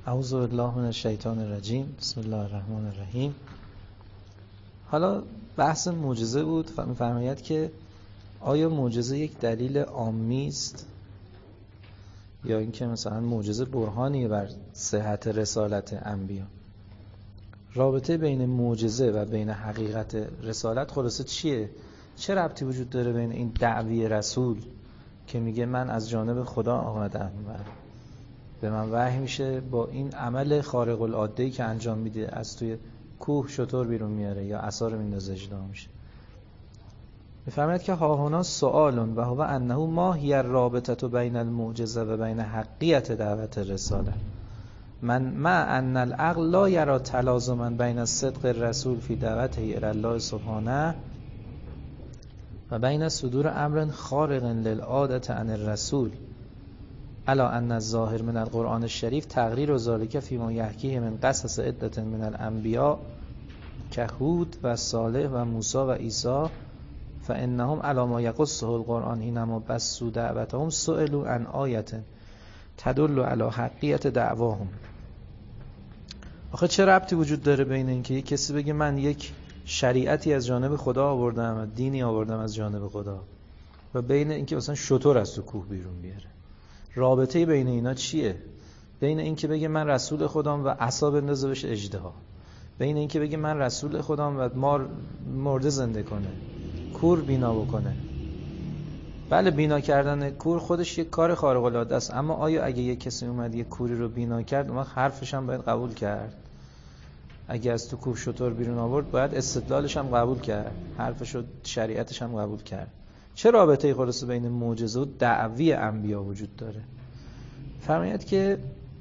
اعوذ بالله من الشیطان الرجیم. بسم الله الرحمن الرحیم. حالا بحث معجزه بود و می‌فرماید که آیا معجزه یک دلیل عامی است یا اینکه مثلا معجزه برهانیه بر صحت رسالت انبیا؟ رابطه بین معجزه و بین حقیقت رسالت خلاصه چیه؟ چه ربطی وجود داره بین این دعوی رسول که میگه من از جانب خدا آمدم و به من وحی میشه با این عمل خارق العاده‌ای که انجام میده، از توی کوه شتر بیرون میاره یا عصا رو میندازه اجرا میشه؟ میفرماید که ها هنا سؤال و هو انه ما هی الرابطه بین المعجزه و بین حقیقت دعوت الرساله من مع ان العقل لا یرى تلازما بین صدق الرسول فی دعوته الی الله سبحانه و بین صدور امر خارق للعاده عن الرسول الا ان الظاهر من القرآن الشریف تقریر ذلک فیما یحکیه من قصص عدة من الانبیاء کهود و صالح و موسی و عیسی فانهم علی ما یقصه القرآن حینما بثوا دعوتهم سئلوا عن آیة تدل علی حقیقت دعواهم. آخه چه ربطی وجود داره بین اینکه یک کسی بگه من یک شریعتی از جانب خدا آوردم، دینی آوردم از جانب خدا، و بین اینکه مثلا شتر از تو کوه بیرون بیاره؟ رابطه بین اینا چیه؟ بین اینکه بگه من رسول خدام و عصا بندازه بشه اژدها، بین اینکه بگه من رسول خدام و مار مرده زنده کنه، کور بینا بکنه. بله، بینا کردن کور خودش یک کار خارق العاده است، اما آیا اگه یک کسی اومد یک کوری رو بینا کرد، اون حرفش هم باید قبول کرد؟ اگه از تو کوه شتر بیرون آورد باید استدلالش هم قبول کرد، حرفش و شریعتش هم قبول کرد. چه رابطه‌ای خلاص بین معجزه و دعوی انبیا وجود داره؟ فرماید که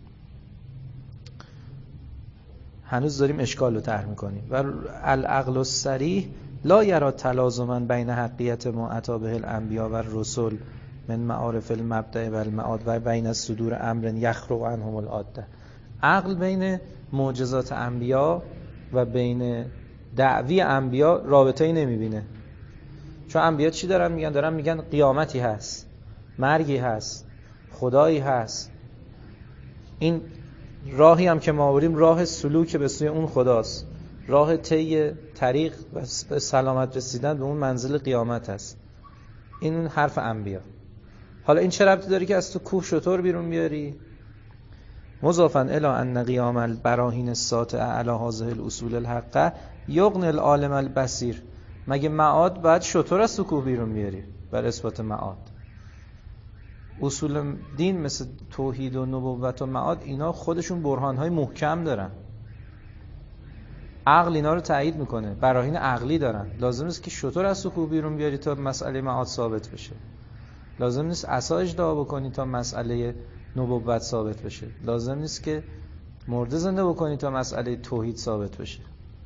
هنوز داریم اشکال رو طرح می‌کنیم. و العقل الصریح لا یرى تلازما بین حقیقت ما اتی به الانبیاء و الرسل من معارف المبدأ و المعاد و بین الصدور امر یخرج عنهم العاده. عقل بین معجزات انبیا و بین دعوی انبیا رابطه‌ای نمی‌بینه. چون انبیا چی دارن میگن؟ دارن میگن قیامتی هست، مرگی هست، خدایی هست. این راهی هم که ما آوریم راه سلوک به سوی اون خداست، راه طی طریق و سلامت رسیدن به اون منزل قیامت هست. این حرف انبیا. حالا این چه ربطی داره که از تو کوه شتر بیرون بیاری؟ مضافاً الی ان قیام البراهین الساطعه علی هذه الاصول الحقه یغنی العالم البصیر. مگه معاد باید شتر از تو کوه بیرون بیاری بر اثبات معاد؟ اصول دین مثل توحید و نبوت و معاد اینا خودشون برهانهای محکم دارن، عقل اینا رو تایید میکنه، براهین عقلی دارن. لازم نیست که شتر از تو کوه بیرون بیاری تا مسئله معاد ثابت بشه، لازم نیست عصا اجدها بکنی تا مسئله نبوت ثابت بشه، لازم نیست که مرده زنده بکنی تا مسئله توحید ثابت بشه.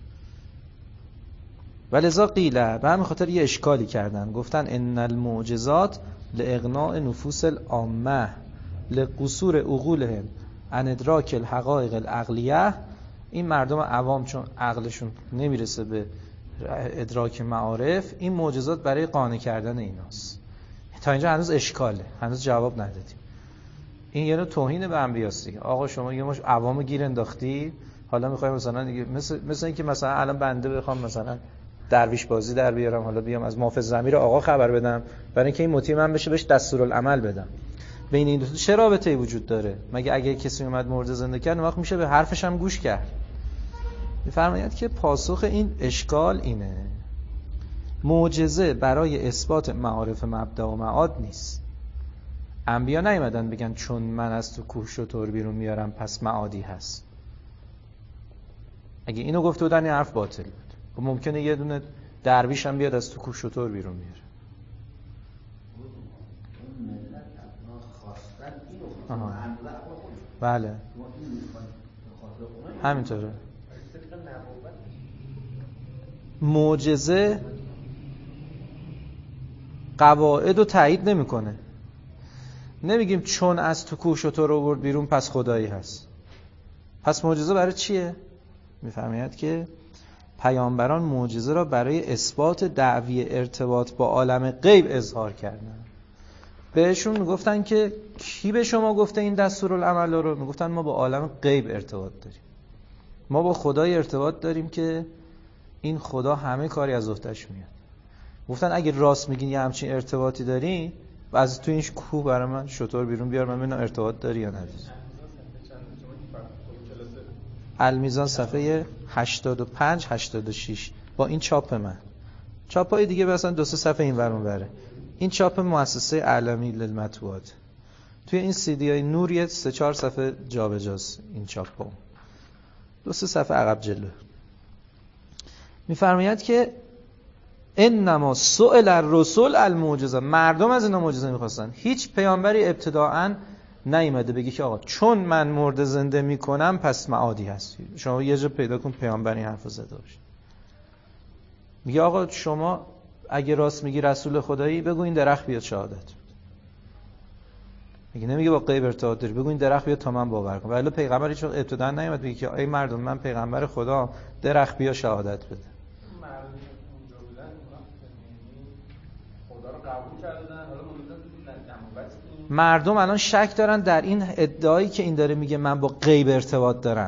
ولذا قیله، به همین خاطر یه اشکالی کردن، گفتن ان المعجزات لاغناء نفوس العامه لقصور عقولهم عن ادراک الحقائق العقلیه. این مردم عوام چون عقلشون نمیرسه به ادراک معارف، این معجزات برای قانع کردن ایناست. تا اینجا هنوز اشکاله، هنوز جواب ندادیم. این یه نوع توهین به انبیاست دیگه. آقا شما یه مش عوامو گیر انداختی، حالا میخوای مثلا دیگه مثل اینکه مثلا الان بنده بخوام مثلا درویش بازی در بیارم، حالا بیام از محافظ ضمیر آقا خبر بدم برای اینکه این مطیع من بشه، بهش دستورالعمل بدم. بین این دو تا چه رابطه‌ای وجود داره؟ مگه اگه کسی اومد مرده زنده کرد، اون وقت میشه به حرفش هم گوش کرد؟ میفرماید که پاسخ این اشکال اینه: معجزه برای اثبات معارف مبدا و معاد نیست. انبیا نیومدن بگن چون من از تو کوه شتر بیرون میارم پس معادی هست. اگه اینو گفته بودن این حرف باطل بود. ممکنه یه دونه درویش هم بیاد از تو کوه شتر بیرون میاره. بله همینطوره. معجزه قواعد رو تایید نمیکنه. نمیگیم چون از تو کوه شتر رو آورد بیرون پس خدایی هست. پس معجزه برای چیه؟ میفرماید که پیامبران معجزه را برای اثبات دعوی ارتباط با عالم غیب اظهار کردند. بهشون میگفتن که کی به شما گفته این دستورالعمل رو؟ میگفتن ما با عالم غیب ارتباط داریم، ما با خدای ارتباط داریم که این خدا همه کاری از عهده‌اش میاد. گفتن اگه راست میگین یه همچین ارتباطی دارین، از تو این کوه برای من شطور بیرون بیار من ببینم ارتباط داری یا نداری. المیزان صفحه 85 86 با این چاپ من. چاپای دیگه مثلا 2-3 صفحه این ورون بره. این چاپ مؤسسه اعلامی للمطبوعات. توی این سی دی های نور 3-4 صفحه جابجاست این چاپا. 2-3 صفحه عقب جلو. میفرماید که انما سئل الرسل المعجزه، مردم از اینا معجزه می‌خواستن. هیچ پیامبری ابتداءً نیامده بگه که آقا چون من مرده زنده میکنم پس معادی هست. شما یه جا پیدا کن پیامبر این حرفو زده باشه. میگه آقا شما اگه راست میگی رسول خدایی بگو این درخت بیاد شهادت. میگه نمیگه با غیب ارتباط داری، بگو این درخت بیاد تا من باور کنم. ولی پیغمبر هیچ وقت ابتداء نیامد بگه که ای مردم من پیغمبر خدا، درخت بیا شهادت بده. مردم الان شک دارن در این ادعایی که این داره میگه من با غیب ارتباط دارم.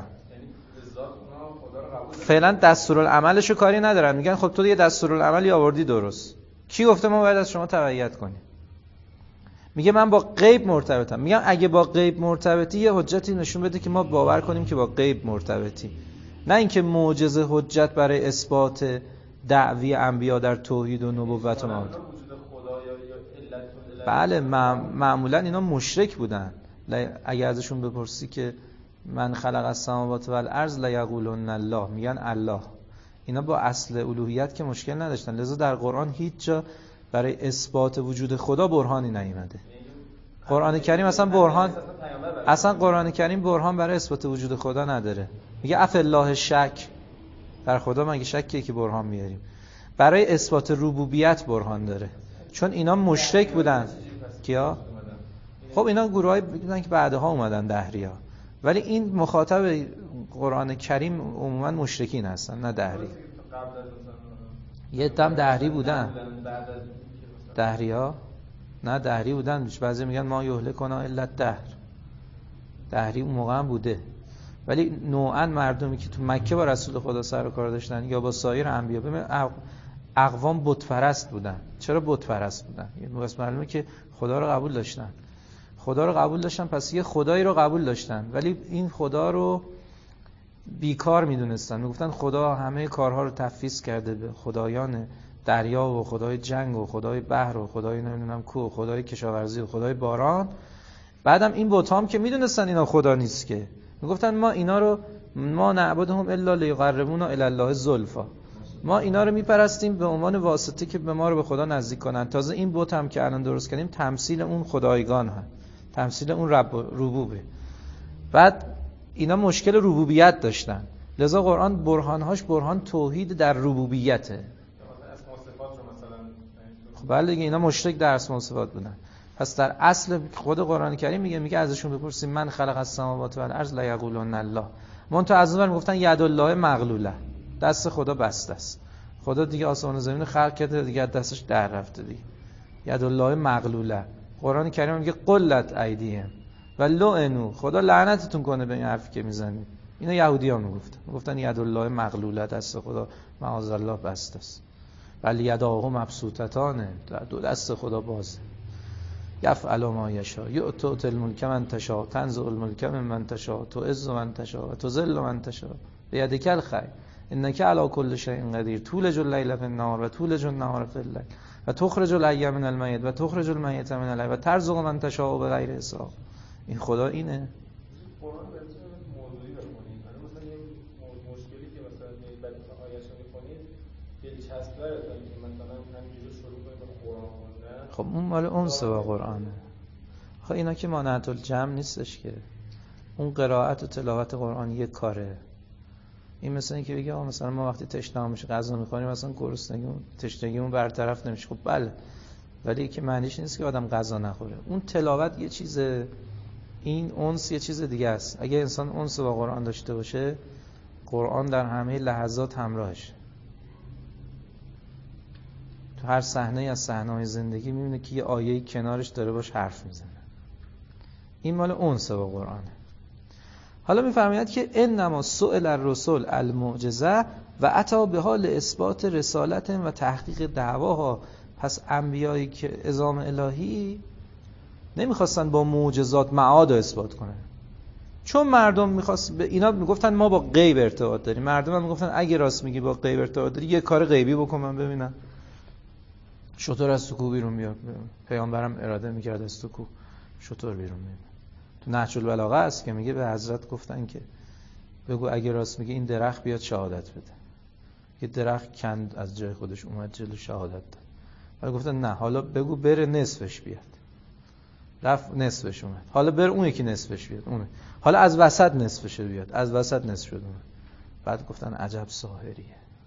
فعلا دستورالعملشو کاری ندارن، میگن خب تو یه دستورالعملی آوردی درست، کی گفته ما باید از شما تبعیت کنیم؟ میگه من با غیب مرتبطم. میگم اگه با غیب مرتبطی یه حجتی نشون بده که ما باور کنیم که با غیب مرتبطی، نه اینکه معجزه حجت برای اثبات دعوی انبیا در توحید و نبوت و معاد. بله معمولا اینا مشرک بودن. اگه ازشون بپرسی که من خلق السماوات و الارض لیقولن الله، میگن الله. اینا با اصل الوهیت که مشکل نداشتن، لذا در قرآن هیچ جا برای اثبات وجود خدا برهانی نیامده. قرآن کریم اصلا قرآن کریم برهان برای اثبات وجود خدا نداره. میگه اف الله شک، در خدا مگه شکیه که برهان میاریم؟ برای اثبات ربوبیت برهان داره، چون اینا مشرک بودن. کیا؟ خب اینا گروهایی بودن که بعدها اومدن دهری‌ها، ولی این مخاطب قرآن کریم عموما مشرکین هستن نه دهری. یه دم دهری بودن، دهری‌ها نه دهری بودن. بعضی میگن ما یهلکنا الا دهر، دهری اون موقع هم بوده. ولی نوعا مردمی که تو مکه با رسول خدا سر و کار داشتن یا با سایر انبیا، ببین اقوام بت پرست بودن. چرا بت پرست بودن؟ یعنی معلومه که خدا رو قبول داشتن، خدا رو قبول داشتن، پس یه خدایی رو قبول داشتن، ولی این خدا رو بیکار میدونستن. میگفتن خدا همه کارها رو تفویض کرده به خدایان دریا و خدای جنگ و خدای بحر و خدای نمیدونم کوه و خدای کشاورزی و خدای باران. بعدم این بتام که میدونستن اینا خدا نیست که، میگفتن ما اینا رو ما نعبدهم الا لیقربونا الی الله زلفا، ما اینا رو میپرستیم به عنوان واسطه که به ما رو به خدا نزدیک کنن. تازه این بت هم که الان درست کردیم تمثیل اون خدایگان ها، تمثیل اون ربوبه. بعد اینا مشکل ربوبیت داشتن، لذا قرآن برهانهاش برهان توحید در ربوبیته. خب بله دیگه اینا مشرک در اسماء و صفات بودن. پس در اصل خود قرآن کریم میگه ازشون بپرسیم من خلق السماوات و الارض لیقولن الله. منتها از اون میگفتن ید الله مغلوله، دست خدا بسته است. خدا دیگه آسمان و زمین خلق کرده دیگه دستش در رفته دیگه. ید الله مغلوله. قرآن کریم میگه قلت ایدیهم و لعنوا، خدا لعنتتون کنه به این حرفی که میزنید. اینا یهودی‌ها میگفتن ید الله مغلوله، دست خدا معاذ الله بسته است. ولی یداه مبسوطتان، دو دست خدا بازه. یفعل ما یشاء یؤتی الملک من تشاء تنزع الملک ممن تشاء تعز من تشاء تذل من تشاء بیدک الخیر انک علی کل شیء قدیر تولج الليل فی النهار و تولج النهار فی الليل و تخرج الحی من المیت و تخرج المیت من الحی و ترزق من تشاء بغیر حساب. این خدا اینه. قرآن به چه موضوعی بخونید؟ مثلا یه مشکلی که مثلا آیه‌اش رو می‌خونید دلچسب داره تا اینکه مثلا همینجوری شروع کنید به قرآن خوندن. خب اون مال انس با قرآنه. خب اینا که مانعت الجمع نیستش که. اون قرائت و تلاوت قرآن یک کاره. این مثلا اینکه بگه مثلا ما وقتی تشنه میشه غذا می‌خوریم مثلا گرسنگیمون تشنگیمون برطرف نمیشه. خب بله، ولی که معنیش نیست که آدم غذا نخوره. اون تلاوت یه چیزه، این انس یه چیز دیگه است. اگه انسان انس با قرآن داشته باشه، قرآن در همه لحظات همراهش. تو هر صحنه از صحنه‌های زندگی می‌بینه که یه آیه کنارش داره باش حرف میزنه. این مال انس با قرآنه. حالا می‌فرماید که انما سئل الرسل المعجزه و اتی به حال اثبات رسالت و تحقیق دعواها. پس انبیایی که عظام الهی نمیخواستن با معجزات معاد اثبات کنن، چون مردم میخواست اینا میگفتن ما با غیب ارتباط داریم. مردم هم میگفتن اگه راست میگی با غیب ارتباط داری یه کار غیبی بکن من ببینم. شطور از تو کوه بیرون بیاد. پیامبرم اراده میکرد از تو کوه شطور بیرون بیاد. تو نهج البلاغه است که میگه به حضرت گفتن که بگو اگه راست میگی این درخت بیاد شهادت بده. یه درخت کند از جای خودش اومد جلو شهادت داد. ولی گفتن نه، حالا بگو بره نصفش بیاد. رفت نصفش اومد. حالا بر اون یکی نصفش بیاد. اونه. حالا از وسط نصفش بیاد. از وسط نصف شد اومد. بعد گفتن عجب ساحریه.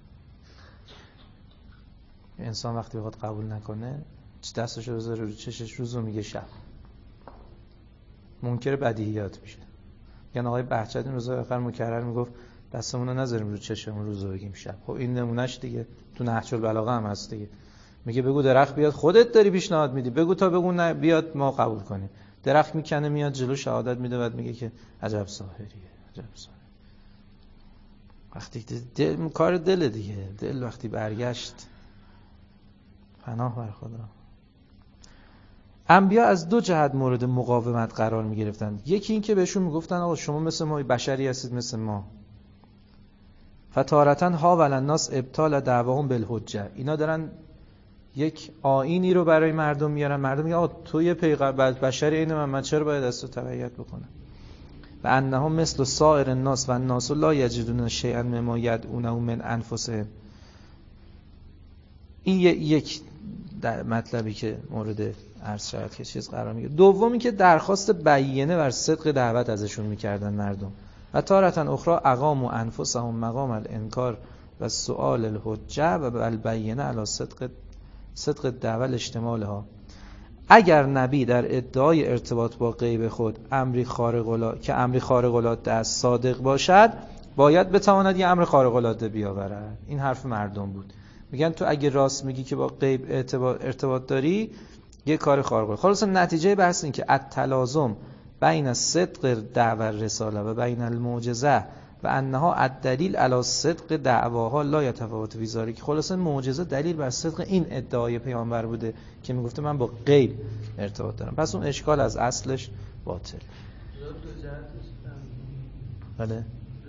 انسان وقتی بخواد قبول نکنه دستشو بذاره رو چشش روزو میگه شب. منکر بدیهیات میشه. یعنی آقای بهجت روزای آخر مکرر میگفت دستمون رو نذاریم رو چشمون روزو بگیم شب. خب این نمونهش دیگه تو نهج البلاغه هم هست دیگه. میگه بگو درخت بیاد، خودت داری پیشنهاد میدی، بگو تا بگو نه بیاد ما قبول کنیم. درخت میکنه میاد جلو شهادت میده، بعد میگه که عجب ساحریه. عجب ساحر. وقتی دل کار دل دیگه، دل وقتی برگشت پناه بر خدا. انبیا از دو جهت مورد مقاومت قرار میگرفتند. یکی این که بهشون میگفتن آقا شما مثل ما بشری هستید مثل ما. فتارتن ها ولناس ابطال دعواهم بالحجه. اینا دارن یک آیینی رو برای مردم میارن. مردم میگن آقا تو یه پیغمبر بشری اینه، من چرا باید از تو تبعیت بکنم؟ و انها مثل سایر الناس و الناس لا یجدون شیئا مما یدعونه من انفسهم. این یک مطلبی که مورد عرض شد که چیز قرار میگیره. دومی که درخواست بیینه بر صدق دعوت ازشون میکردن مردم. و تارتن اخرى اقاموا انفسهم مقام الانکار و سؤال الحجه و البینه علی صدق دعوت اجتمالها. اگر نبی در ادعای ارتباط با غیب خود امری خارق العاده است صادق باشد، باید بتواند یه امر خارق العاده بیاورد. این حرف مردم بود. میگن تو اگه راست میگی که با غیب ارتباط داری یه کار خارق العاده. خلاص نتیجه بحث این که التلازم بین صدق دعوت رساله و بین المعجزه و انها الدلیل علی صدق دعواها لا یتفاوت فی ذلک. خلاص معجزه دلیل بر صدق این ادعای پیامبر بوده که میگفته من با غیب ارتباط دارم. پس اون اشکال از اصلش باطل. بله.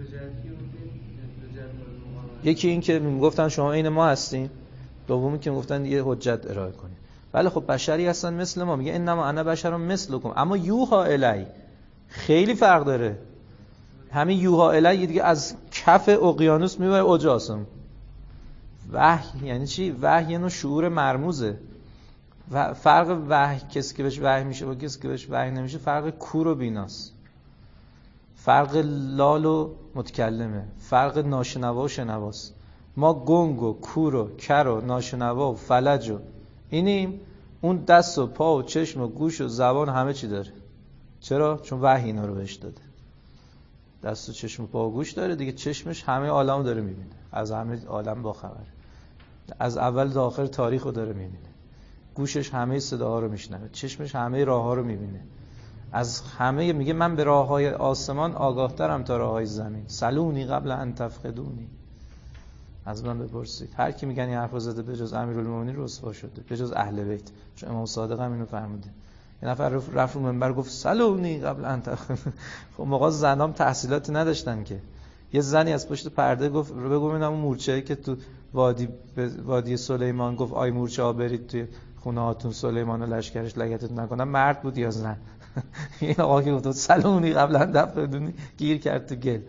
یکی این که میگفتن شما عین ما هستین، دومی که میگفتن یه حجت ارائه کنید. بله خب بشری هستن مثل ما. میگه انما انا بشرم مثلکم اما یوها الی. خیلی فرق داره. همین یوها الی دیگه از کف اقیانوس میبره اوج آسمون. وحی یعنی چی؟ وحی یعنی شعور مرموزه. و فرق وحی کسی که بهش وحی میشه با کسی که بهش وحی نمیشه فرق کور و بیناست. فرق لال و متکلمه. فرق ناشنوا و شنواست. ما گنگ و کور و کر و ناشنوا و فلج و اینیم. اون دست و پا و چشم و گوش و زبان همه چی داره. چرا؟ چون وحی اینا رو بهش داده. دست و چشم و پا و گوش داره دیگه. چشمش همه عالمو داره میبینه. از همه عالم با خبره. از اول تا آخر تاریخ رو داره میبینه. گوشش همه صداها رو میشنوه. چشمش همه راهها رو میبینه. از همه میگه من به راههای آسمان آگاه ترم تا راههای زمین. سلونی قبل ان تفقدونی. از من بپرسید. هر کی میگن این حرفو زده به جز امیرالمومنین رسوا شده، به جز اهل بیت. چون امام صادق هم اینو فرموده. یه نفر رفت رو منبر گفت سلونی قبل ان تفقدونی. خب موقع زنام تحصیلاتی نداشتن که. یه زنی از پشت پرده گفت بگو ببینم اون مورچه‌ای که تو وادی سلیمان گفت آی مورچه ها برید توی خونه هاتون سلیمان و لشکرش لگدتون نکنن، مرد بود یا زن؟ این آقا که گفت سلونی قبل ان تفقدونی گیر کرد تو گل.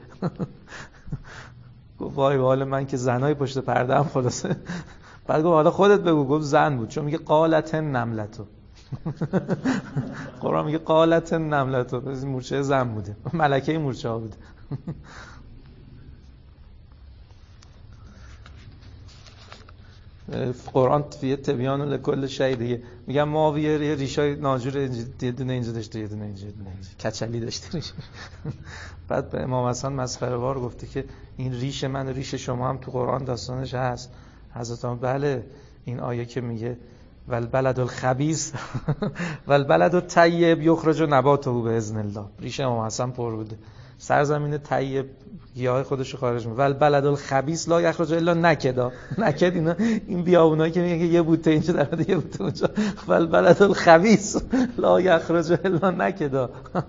گفت وای به حال من که زنای پشت پرده هم خلاصه. بعد گفت حالا خودت بگو. گفت زن بود. چون میگه قالت نملتو. قرآن میگه قالت نملتو. این مورچه زن بوده. ملکه مورچه ها بوده. قرآن فیه تبیان لکل شی دیگه. میگم معاویه یه ریشای ناجور یه دونه اینجا داشته یه دونه اینجا کچلی داشته ریش. بعد به امام حسن مسخره وار گفته که این ریش من و ریش شما هم تو قرآن داستانش هست. حضرت بله این آیه که میگه والبلد الخبیث والبلد الطیب یخرج نباته باذن الله، ریشه امام حسن پر بوده. سرزمین طیب گیاه خودشو خارج میکنه. والبلد الخبیث لا یخرج الا نکدا. نکد اینا این بیابونایی که میگه یه بوته اینجا در یه بوته اونجا. والبلد الخبیث لا یخرج الا نکدا.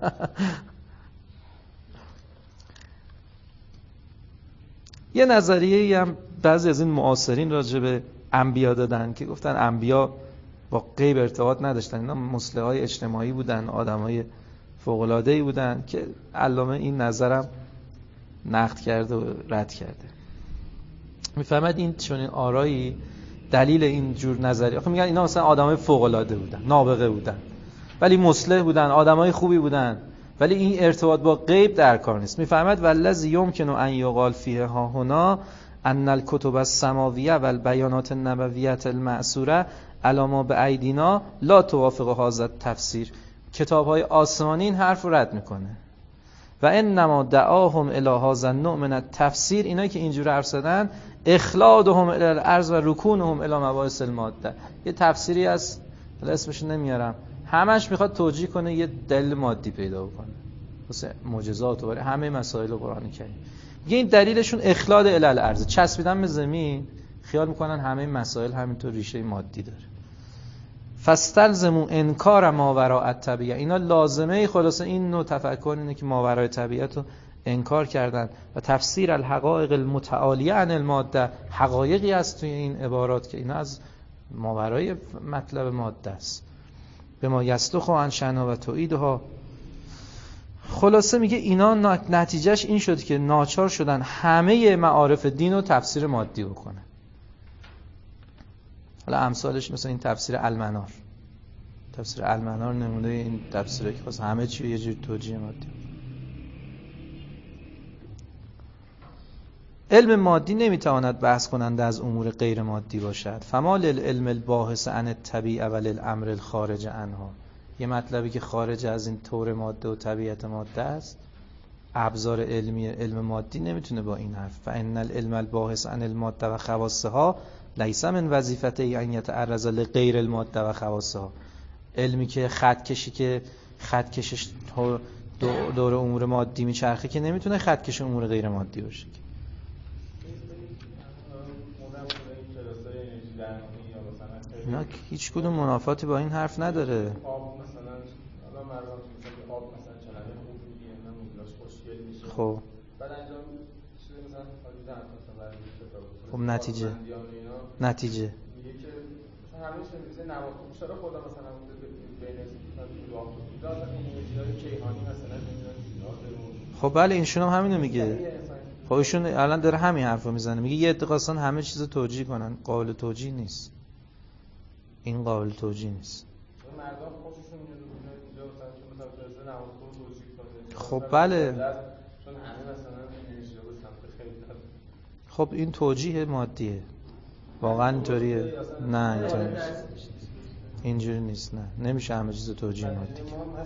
یه نظریه‌ای هم بعضی از این معاصرین راجع به انبیا دادن که گفتن انبیا با غیب ارتباط نداشتن، اینا مصلح‌های اجتماعی بودن، آدمای فوق‌العاده‌ای بودن، که علامه این نظرم نقد کرده و رد کرده. میفهمد این چنین آرایی دلیل این جور نظری، آخه میگن اینا مثلا آدمای فوق‌العاده بودن، نابغه بودن، ولی مصلح بودن، آدمای خوبی بودن، ولی این ارتباط با غیب در کار نیست. میفهمد والذی یمکن ان یقال فیه ها هنا ان الکتب السماویه و البیانات النبویه المأثوره علی ما بایدینا لا توافق هذا التفسیر. کتاب‌های آسمانی این حرف رو رد میکنه. و انما دعاهم الی هذا النوع من التفسیر، اینایی که اینجوری حرف زدن اخلادهم الی الارض و رکونهم الی مباحث الماده. یه تفسیری از اسمش نمیارم، همش میخواد توجیه کنه یه دلیل مادی پیدا بکنه واسه معجزات و برای همه مسائل قرآنی کریم. میگه این دلیلشون اخلاد الی الارض، چسبیدن به زمین، خیال میکنن همه مسائل همینطور ریشه مادی داره. فاستلزموا انکار ما وراء الطبیعه، اینا لازمه خلاصه این نوع تفکر اینه که ما وراء طبیعت رو انکار کردن و تفسیر الحقائق المتعالیه عن الماده، حقایقی هست توی این عبارات که اینا از ما ورای مطلب ماده است. به ما یستخو عن شأنها و تعیدها. خلاصه میگه اینا نتیجهش این شد که ناچار شدن همه معارف دین رو تفسیر مادی بکنن. حالا امثالش مثلا این تفسیر المنار، تفسیر المنار نمونه این تفسیره که واسه همه چی یه جور توجیه مادی. علم مادی نمیتواند بحث کننده از امور غیر مادی باشد. فما للعلم الباحث عن الطبیعه و للامر الخارج عنها. یه مطلبی که خارج از این طور ماده و طبیعت ماده است، ابزار علمی علم مادی نمیتونه با این حرف. فان العلم الباحث عن الماده و خواصها لیس من وظیفته ان یتعرض لغیر الماده و خواصها. علمی که خط کشش دور امور مادی میچرخه که نمیتونه خط کش امور غیر مادی باشه. اینا هیچ کدوم منافاتی با این حرف نداره. آب مثلا الان مردم که آب مثلا چنانه خوب میگه، نمیدونم خوشگل میشه. خب بعد انجام چیزی مثلا خالیدن مثلا برای کتاب. خب نتیجه میگه که مثلا همه چیز میشه نواخت چرا خدا مثلا بین راه داد انرژیای کیهانی مثلا نمیدونم. خب بله اینشون هم همینو میگه. خب ایشون الان داره همین حرفو میزنه، میگه یه عده خواستن همه چیزو توجیه کنن، قابل توجیه نیست. این قابل توجیه نیست. مردم خوششون میاد اینجا مثلا نواخت توجیه کنه. خب بله. چون همه مثلا انرژی رو سمت خیلی. خب این توجیه مادیه. واقعا اینطوریه؟ نه اینطوری نیست. اینجوری نیست. نه نمیشه همه چیز توجیه مادی.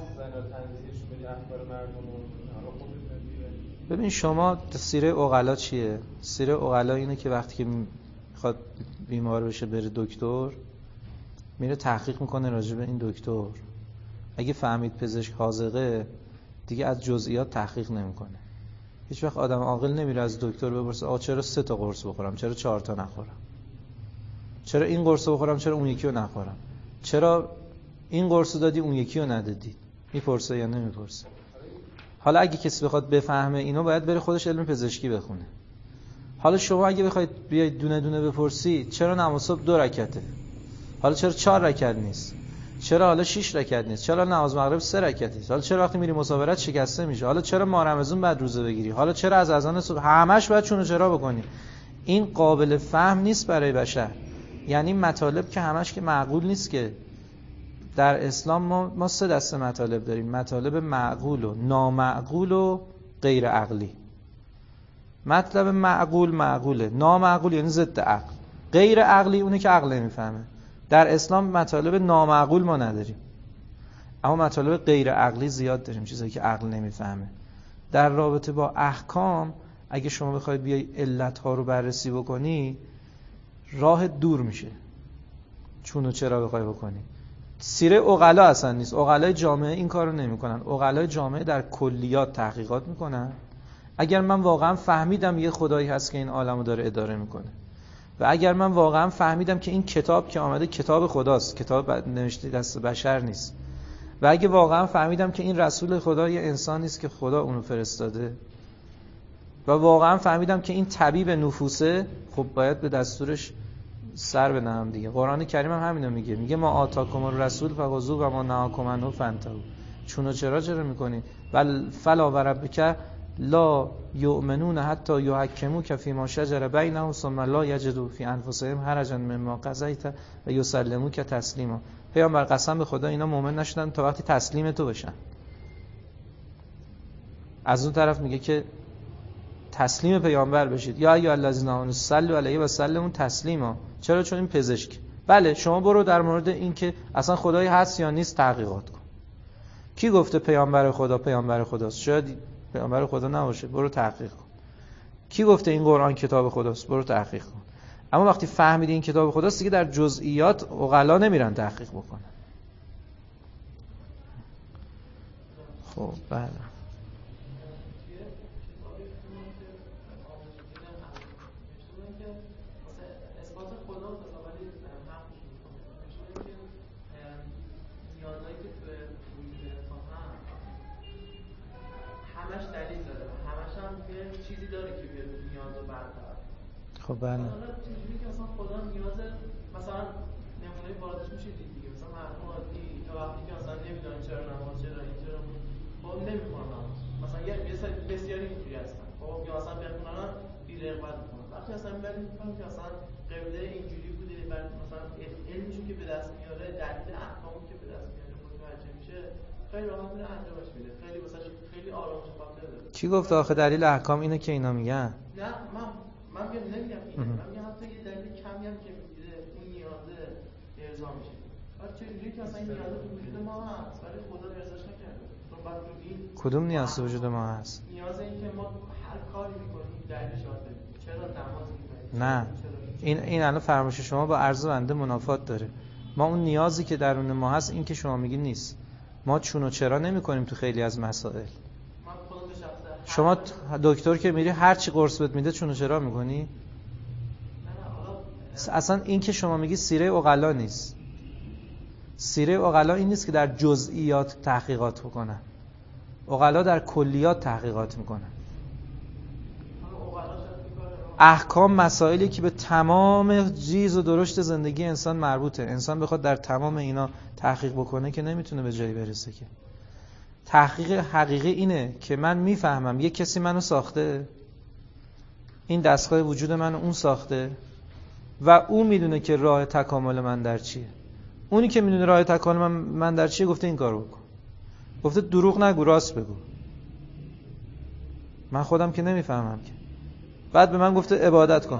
ببین شما سیره عقلا چیه؟ سیره عقلا اینه که وقتی که میخواد بیمار بشه بره دکتر، میره تحقیق میکنه راجع به این دکتر. اگه فهمید پزشک حاذقه دیگه از جزئیات تحقیق نمیکنه. هیچ وقت آدم عاقل نمیره از دکتر بپرسه آقا چرا 3 تا قرص بخورم، چرا 4 تا نخورم، چرا این قرص بخورم، چرا اون یکی رو نخورم، چرا این قرص دادی اون یکی رو ندادی. میپرسه یا نمیپرسه؟ حالا اگه کسی بخواد بفهمه اینو باید بره خودش علم پزشکی بخونه. حالا شما اگه بخواید بیاید دونه دونه بپرسی چرا نماز صبح 2 رکعته، حالا چرا 4 رکعت نیست، چرا حالا 6 رکعت نیست، چرا نماز مغرب 3 رکعت نیست، حالا چرا وقتی میری مسافرت شکسته میشه، حالا چرا ماه رمضان بعد روزه بگیری، حالا چرا از اذان صبح، همش باید چون و چرا بکنی. این قابل فهم نیست برای بشر. یعنی مطالب که همش که معقول نیست که. در اسلام ما 3 دسته مطالب داریم: مطالب معقول و نامعقول و غیر عقلی. مطلب معقول معقوله، نامعقول یعنی ضد عقل، غیر عقلی اونه که عقل نمیفهمه. در اسلام مطالب نامعقول ما نداریم، اما مطالب غیر عقلی زیاد داریم، چیزایی که عقل نمیفهمه. در رابطه با احکام اگه شما بخواید بیای علت‌ها رو بررسی بکنی راه دور میشه. چون و چرا بخوای بکنی. سیره عقلا اصلا نیست. عقلای جامعه این کارو نمیکنن. عقلای جامعه در کلیات تحقیقات میکنن. اگر من واقعا فهمیدم یه خدایی هست که این عالمو داره اداره میکنه و اگر من واقعا فهمیدم که این کتاب که آمده کتاب خداست، کتاب نوشته دست بشر نیست، و اگه واقعا فهمیدم که این رسول خدا یه انسانی است که خدا اونو فرستاده و واقعا فهمیدم که این طبیب نفوسه، خب باید به دستورش سر بدم دیگه. قرآن کریم هم همینو میگه ما آتاکم الرسول فخذوه و ما نهاکم عنه فانتهوا. چون و چرا میکنین؟ بل فلا و ربک لا یؤمنون حتی یحکموک فیما شجر بینهم ثم لا یجدوا فی انفسهم حرجا مما قضیت و یسلموک تسلیما. پیامبر قسم به خدا اینا مؤمن نشدن تا وقتی تسلیم تو بشن. از اون طرف میگه که تسلیم پیامبر بشید. یا ایها الذین آمنوا صلوا علیه و سلموا تسلیما. چرا؟ چون این پزشک. بله شما برو در مورد این که اصلا خدایی هست یا نیست تحقیقات کن. کی گفته پیامبر خدا پیامبر خداست؟ شاید پیامبر خدا نباشه، برو تحقیق کن. کی گفته این قرآن کتاب خداست؟ برو تحقیق کن. اما وقتی فهمیدی این کتاب خداست دیگه در جزئیات عقلا نمیرن تحقیق بکنن. خب بله. خب بله. حالا چیزی که مثلا خدا نیاز مثلا نمونه واضحش میشه دیگه، مثلا مردم عادی تا وقتی که مثلا نمیدونن چرا نماز چرا این چرا خب نمیخونن نماز، مثلا یه بسیاری اینجوری هستن. خب یا مثلا بخونن بی رغبت میکنن. وقتی مثلا بریم میگیم که مثلا قبله اینجوری بوده، بعد مثلا علمشون که به دست میاره، دلیل احکامی که به دست میاره متوجه میشه، خیلی راحت میره انجامش میده. خیلی واسه خیلی آرامش خاطر داره. کی گفت آخه دلیل احکام اینه که اینا میگن؟ نه من نمیگم اینه، من میگم حتی یه دلیل کمی هم که میگیره اون نیازه ارضا میشه. بعد چجوری که اصلا این نیازه تو وجود ما هست ولی خدا ارضاش نکرده. تو بعد این کدوم نیاز تو وجود ما هست؟ نیاز این که ما هر کاری میکنیم دلیلش آسه. چرا نماز میکنیم؟ نه این الان فرمایش شما با عرض بنده منافات داره. ما اون نیازی که درون ما هست این که شما میگی نیست. ما چون و چرا نمیکنیم تو خیلی از مسائل. شما دکتر که میری هر چی قرص بهت میده چون و چرا میکنی؟ اصلا این که شما میگی سیره عقلا نیست. سیره عقلا این نیست که در جزئیات تحقیقات بکنن. عقلا در کلیات تحقیقات میکنن. احکام مسائلی که به تمام جیز و درشت زندگی انسان مربوطه. انسان بخواد در تمام اینا تحقیق بکنه که نمیتونه به جایی برسه. که تحقیق حقیقی اینه که من میفهمم یک کسی منو ساخته، این دستگاه وجود منو اون ساخته و اون میدونه که راه تکامل من در چیه. اونی که میدونه راه تکامل من در چیه گفته این کارو بکن. گفته دروغ نگو راست بگو. من خودم که نمیفهمم که. بعد به من گفته عبادت کن.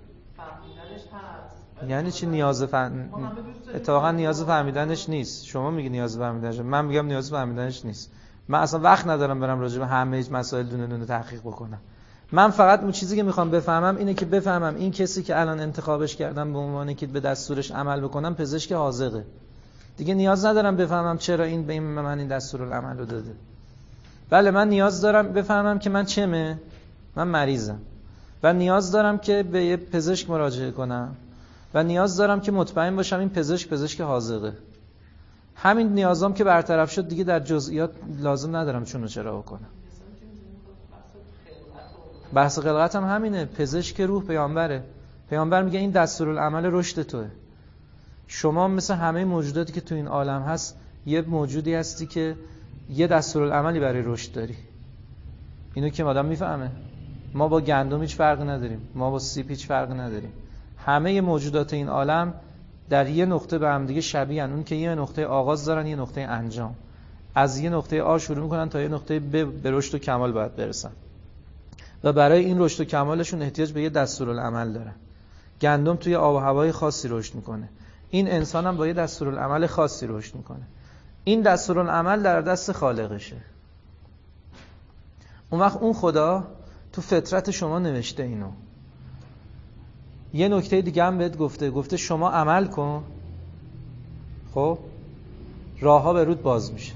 یعنی چی نیاز اتفاقا نیاز فهمیدنش نیست. شما میگی نیاز فهمیدنش، من میگم نیاز فهمیدنش نیست. من اصلا وقت ندارم برم راجع به همه مسائل دونه دونه تحقیق بکنم. من فقط اون چیزی که میخوام بفهمم اینه که بفهمم این کسی که الان انتخابش کردم به عنوان که به دستورش عمل بکنم پزشک حاذقه. دیگه نیاز ندارم بفهمم چرا این به من این دستورالعمل رو داده. بله من نیاز دارم بفهمم که من چمه، من مریضم و نیاز دارم که به یه پزشک مراجعه کنم و نیاز دارم که مطمئن باشم این پزشک حاذقه. همین نیازام که برطرف شد دیگه در جزئیات لازم ندارم چون و چرا بکنم. بحث خلقت هم همینه. پزشک روح پیامبره. پیامبر میگه این دستورالعمل رشد توئه. شما مثل همه موجوداتی که تو این عالم هست یه موجودی هستی که یه دستورالعملی برای رشد داری. اینو که آدم میفهمه. ما با گندم هیچ فرقی نداریم، ما با سیب هیچ فرقی نداریم. همه موجودات این عالم در یه نقطه به هم دیگه شبیهن. اون که یه نقطه آغاز دارن، یه نقطه انجام. از یه نقطه آ شروع میکنن تا یه نقطه ب به رشد و کمال باید برسن. و برای این رشد و کمالشون احتیاج به یه دستورالعمل دارن. گندم توی آب و هوای خاصی رشد میکنه. این انسان هم با یه دستورالعمل خاصی رشد میکنه. این دستورالعمل در دست خالقشه. اون وقت اون خدا تو فطرت شما نوشته اینو. یه نکته دیگه هم بهت گفته شما عمل کن خب راهها به رود باز میشه.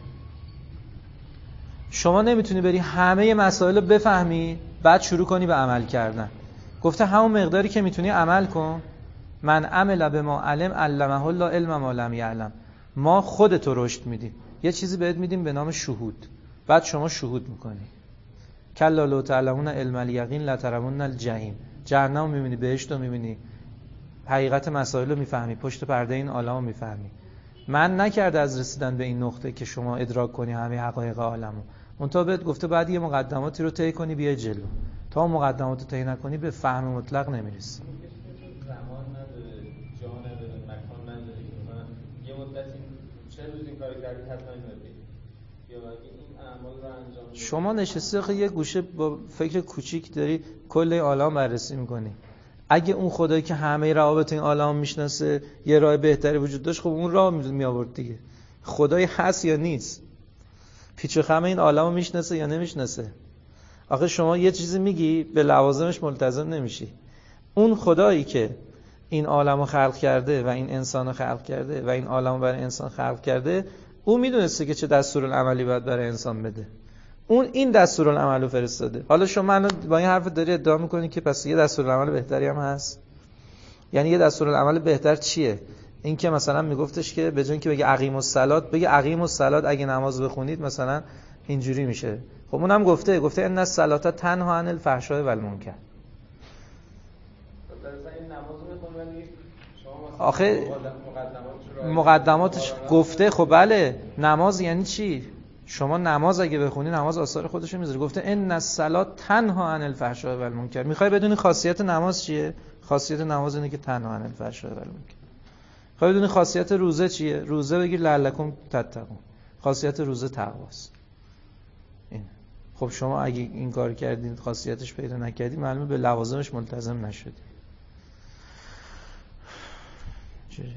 شما نمیتونی بری همه مسائل رو بفهمی بعد شروع کنی به عمل کردن. گفته همون مقداری که میتونی عمل کن. من عمل بما علم علمه الله علم ما لم یعلم. ما خودت رو رشد میدیم، یه چیزی بهت میدیم به نام شهود، بعد شما شهود میکنی. کلا لو تعلمون علم الیقین لترون الجحیم. جهنم میبینی، بهشت رو میبینی، حقیقت مسائل رو میفهمی، پشت پرده این عالم رو میفهمی. من نکرده از رسیدن به این نقطه که شما ادراک کنی همه حقایق عالمو. منتها بهت گفته بعد یه مقدماتی رو طی کنی بیای جلو. تا مقدمات رو طی نکنی به فهم مطلق نمیرسی. زمان نداره، جا نداره، مکان نداره. مثلا یه مدتی چه روز این کارو کردی حتما می‌بینی. یا اگه این اعمال رو انجام بدی شما نشستی آخه یه گوشه با فکر کوچیک داری کل این عالم بررسی می‌کنی. اگه اون خدایی که همه روابط این عالم میشناسه یه راه بهتری وجود داشت، خب اون راه می آورد دیگه. خدایی هست یا نیست؟ پیچ و خم این عالمو میشناسه یا نمیشناسه؟ آخه شما یه چیزی میگی به لوازمش ملتزم نمیشی. اون خدایی که این عالمو خلق کرده و این انسانو خلق کرده و این عالمو برای انسان خلق کرده، اون میدونسته که چه دستورالعملی باید برای انسان بده. اون این دستورالعملو فرستاده. حالا شما با این حرف داری ادعا میکنی که پس یه دستورالعمل بهتری هم هست؟ یعنی یه دستورالعمل بهتر چیه؟ این که مثلا میگفتش که به جای اینکه بگه اقیم الصلاه بگه اقیم الصلاه، اگه نماز بخونید مثلا اینجوری میشه. خب اونم گفته ان الصلاه تنها عن الفحشاء و المنکر. آخه مقدماتش گفته. خب بله، نماز یعنی چی؟ شما نماز اگه بخونی نماز آثار خودشو میذاره. گفته ان الصلاه تنها عن الفحشاء و المنکر. میخوای بدونی خاصیت نماز چیه؟ خاصیت نماز اینه که تنها عن الفحشاء و المنکر. میخوای بدونی خاصیت روزه چیه؟ روزه بگیر لعلکم تتقون. خاصیت روزه تقواست. این. خب شما اگه این کار کردین خاصیتش پیدا نکردی، معلومه به لوازمش ملتزم نشدی. چه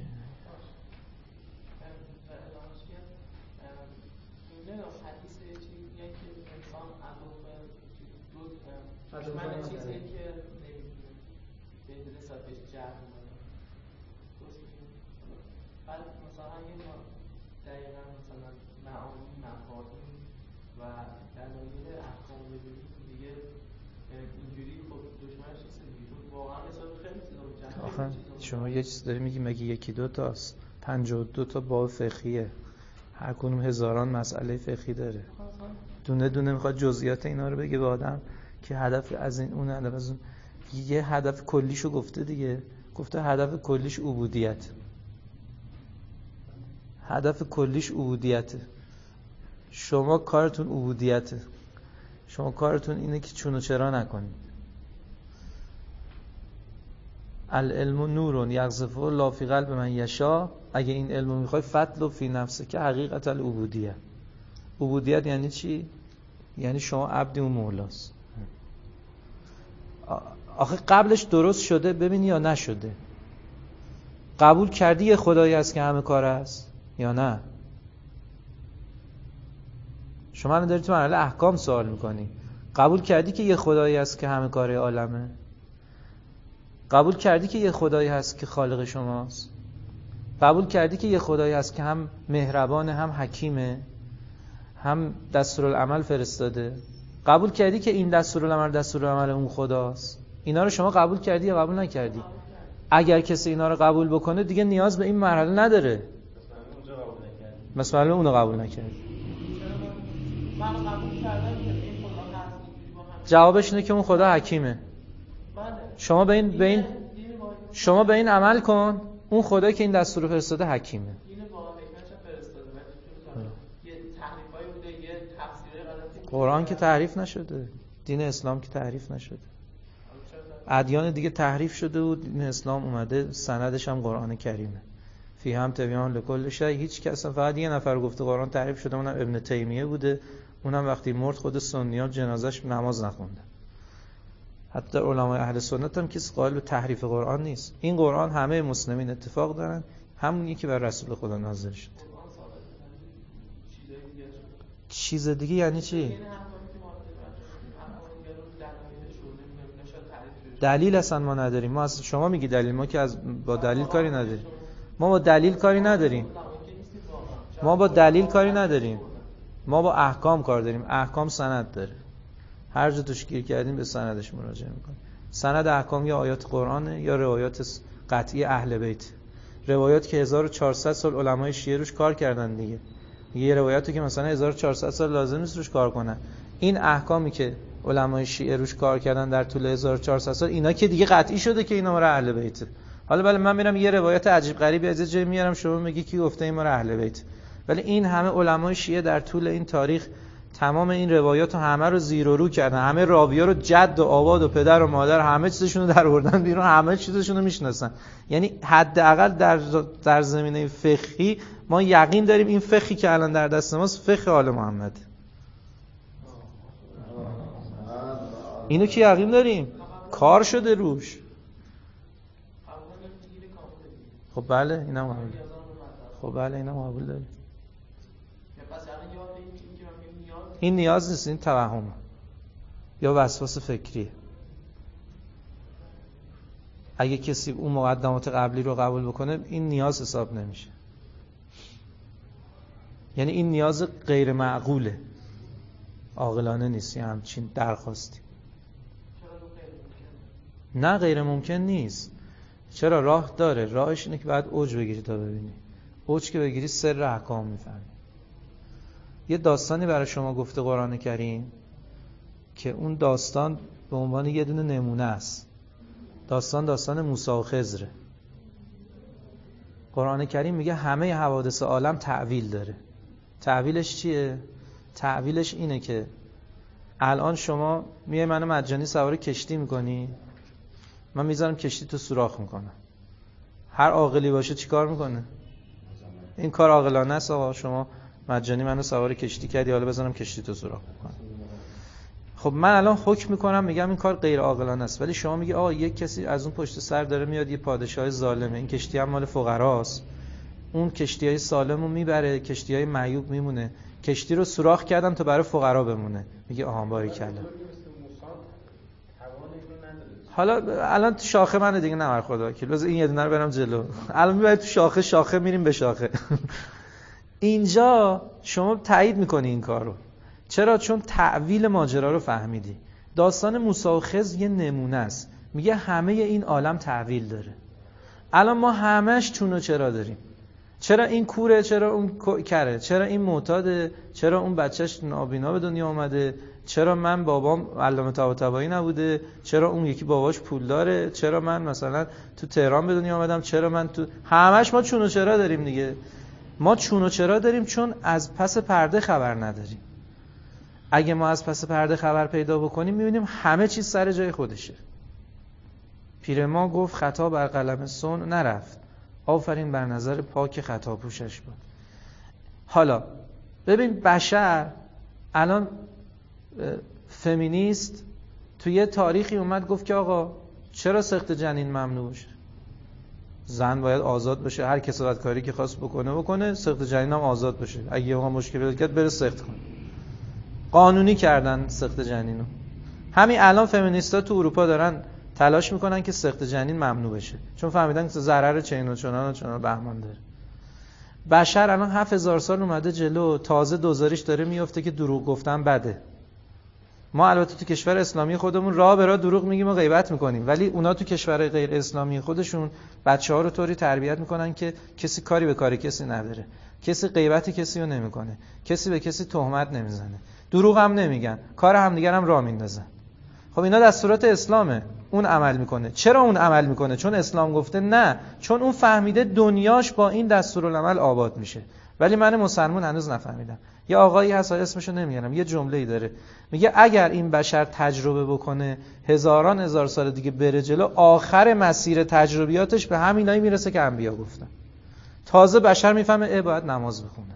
من چیزی که به حساب بهش جهت می‌کنم. بعد مثلا یه ما دقیقاً مثلا معانی مفاهیم و دلایل احکام ببینیم دیگه اینجوری خب دشمنش نیست دیگه. واقعا حساب خیلی چیزا آخه شما یه چیز داری میگی مگه یکی دو تاست؟ 52 تا باب فقهیه. هر کدوم هزاران مسئله فقهی داره. دونه دونه میخواد جزئیات اینا رو بگه به آدم که هدف از این اون هدف از اون. یه هدف کلیشو گفته دیگه. گفته هدف کلیش عبودیت. هدف کلیش عبودیته. شما کارتون عبودیته. شما کارتون اینه که چون و چرا نکنید. العلم نور یقذفه الله فی قلب من یشاء. اگه این علمو میخوای فتلو فی نفسه که حقیقت العبودیه. عبودیت یعنی چی؟ یعنی شما عبد اون مولاست. آخه قبلش درست شده ببین یا نشده؟ قبول کردی یه خدایی هست که همه کار هست یا نه؟ شما الان داری تو مرحله احکام سوال میکنی. قبول کردی که یه خدایی هست که همه کاره عالمه؟ قبول کردی که یه خدایی هست که خالق شماست؟ قبول کردی که یه خدایی هست که هم مهربانه، هم حکیمه، هم دستورالعمل فرستاده؟ قبول کردی که این دستورالعمل اون خداست؟ اینا رو شما قبول کردی یا قبول نکردی؟ اگر کسی اینا رو قبول بکنه دیگه نیاز به این مرحله نداره. مثلا اونو قبول نکردی. من قبول کردم که این خدا هست. جوابش اینه که اون خدا حکیمه. شما به این عمل کن. اون خدایی که این دستور رو فرستاده حکیمه. اینو با حکمتش فرستاده. یه تحریفایی بوده، یه تفسیری غلطی. قرآن که تحریف نشده. دین اسلام که تحریف نشده. ادیان دیگه تحریف شده و دین اسلام اومده، سندش هم قرآن کریمه. فی هم تبیان لکل شیء. هیچ کس فقط یه نفر گفته قرآن تحریف شده، اونم ابن تیمیه بوده. اونم وقتی مرد خود سنی‌ها جنازش نماز نخوندن. حتی علمای اهل سنت هم کسی قائل به تحریف قرآن نیست. این قرآن همه مسلمین اتفاق دارن همونی که بر رسول خدا نازل شد. چیز دیگه یعنی چی؟ دلیل اصلا ما نداریم. ما اصلا شما میگی دلیل، ما که با دلیل کاری نداریم. ما با دلیل کاری نداریم. ما با دلیل کاری نداریم، ما با احکام کار داریم. احکام سند داره، هر جا توش گیر کردیم به سندش مراجعه میکنیم. سند احکام یا آیات قرآنه یا روایات قطعی اهل بیت، روایات که 1400 سال علمای شیعه روش کار کردن دیگه. یه روایاتی که مثلا 1400 سال لازم نیست روش کار کنن. این احکامی که علمای شیعه روش کار کردن در طول 1400 سال، اینا که دیگه قطعی شده که اینا مال اهل بیت. حالا بله من میرم یه روایت عجیب غریبی از یه جایی میارم، شما میگی کی گفته این مال اهل بیت؟ ولی این همه علمای شیعه در طول این تاریخ تمام این روایات رو همه رو زیر و رو کردن، همه راوی‌ها رو جد و آباد و پدر و مادر همه چیزشون رو در آوردن بیرون، همه چیزشون رو میشناسن. یعنی حداقل در زمینه فقهی ما یقین داریم این فقهی که الان در دست ماست فقه آل محمد. اینو که یقین داریم، کار شده روش. خب بله اینم قبول. خب بله اینم قبول داریم. این نیاز نیست، این توهمه یا وسواس فکریه. اگه کسی اون مقدمات قبلی رو قبول بکنه این نیاز حساب نمیشه. یعنی این نیاز غیر معقوله، عاقلانه نیست یه همچین درخواستی. نه غیر ممکن نیست. چرا؟ راه داره. راهش اینه که باید اوج بگیری تا ببینی. اوج که بگیری سر احکام میفهمی. یه داستانی برای شما گفته قرآن کریم که اون داستان به عنوان یه دونه نمونه است. داستان موسی و خضر. قرآن کریم میگه همه حوادث عالم تأویل داره. تأویلش چیه؟ تأویلش اینه که الان شما میای منو مجانی سوار کشتی میکنی، من میذارم کشتی تو سوراخ میکنم. هر عاقلی باشه چیکار میکنه؟ این کار عاقلانه است. آقا شما مجانی منو سوار کشتی کردی، حالا بذارم کشتی تو سوراخ میکنم. خب من الان حکم میکنم میگم این کار غیر عاقلانه است، ولی شما میگی آقا یک کسی از اون پشت سر داره میاد، یه پادشاه ظالمه، این کشتی هم مال فقراست، اون کشتیای سالمو میبره، کشتیای معیوب میمونه، کشتی رو سوراخ کردم تا برای فقرا بمونه. میگه آها باریکلا. حالا الان تو شاخه منه دیگه، نمر خدا وکیل، بذار این یه دونه رو برم جلو. الان میبرید تو شاخه میریم به شاخه. اینجا شما تایید میکنی این کار رو. چرا؟ چون تأویل ماجرا رو فهمیدی. داستان موسی و خضر یه نمونه است. میگه همه این عالم تأویل داره. الان ما همش چون و چرا داریم. چرا این کوره؟ چرا اون کره؟ چرا این معتاده؟ چرا اون بچهش نابینا به دنیا آمده؟ چرا من بابام علامه طباطبایی نبوده؟ چرا اون یکی باباش پول داره؟ چرا من مثلا تو تهران به دنیا آمدم؟ چرا من تو همش ما چون و چرا داریم دیگه. ما چون و چرا داریم چون از پس پرده خبر نداریم. اگه ما از پس پرده خبر پیدا بکنیم میبینیم همه چیز سر جای خودشه. پیر ما گفت خطا بر قلم صنع نرفت، آفرین بر نظر پاک خطا پوشش بود. حالا ببین بشر الان فمینیست تو یه تاریخی اومد گفت که آقا چرا سقط جنین ممنوع باشه؟ زن باید آزاد بشه، هر کسالت کاری که خواست بکنه، سقط جنین هم آزاد بشه. اگه یه موقع مشکل پیدا کرد بره سقط کنه. قانونی کردن سقط جنینو. همین الان فمینیستا تو اروپا دارن تلاش میکنن که سقط جنین ممنوع بشه، چون فهمیدن که ضرر چین و چنان بهمان داره. بشر الان 7000 سال اومده جلو، تازه دوزاریش داره میفته که دروغ گفتن بده. ما البته تو کشور اسلامی خودمون راه به راه دروغ میگیم و غیبت میکنیم، ولی اونا تو کشور غیر اسلامی خودشون بچه‌ها رو طوری تربیت میکنن که کسی کاری به کار کسی نداره، کسی غیبت کسی رو نمیکنه، کسی به کسی تهمت نمیزنه، دروغ هم نمیگن، کار همدیگر هم راه میندازن. خب اینا دستورات اسلامه، اون عمل میکنه. چرا اون عمل میکنه؟ چون اسلام گفته؟ نه، چون اون فهمیده دنیاش با این دستورالعمل آباد میشه. ولی من مسلمان هنوز نفهمیدم. یه آقایی هست اسمشو نمیارم، یه جمله‌ای داره میگه اگر این بشر تجربه بکنه هزار سال دیگه بره جلو، آخر مسیر تجربیاتش به همینایی میرسه که انبیا گفتن. تازه بشر میفهمه باید نماز بخونه.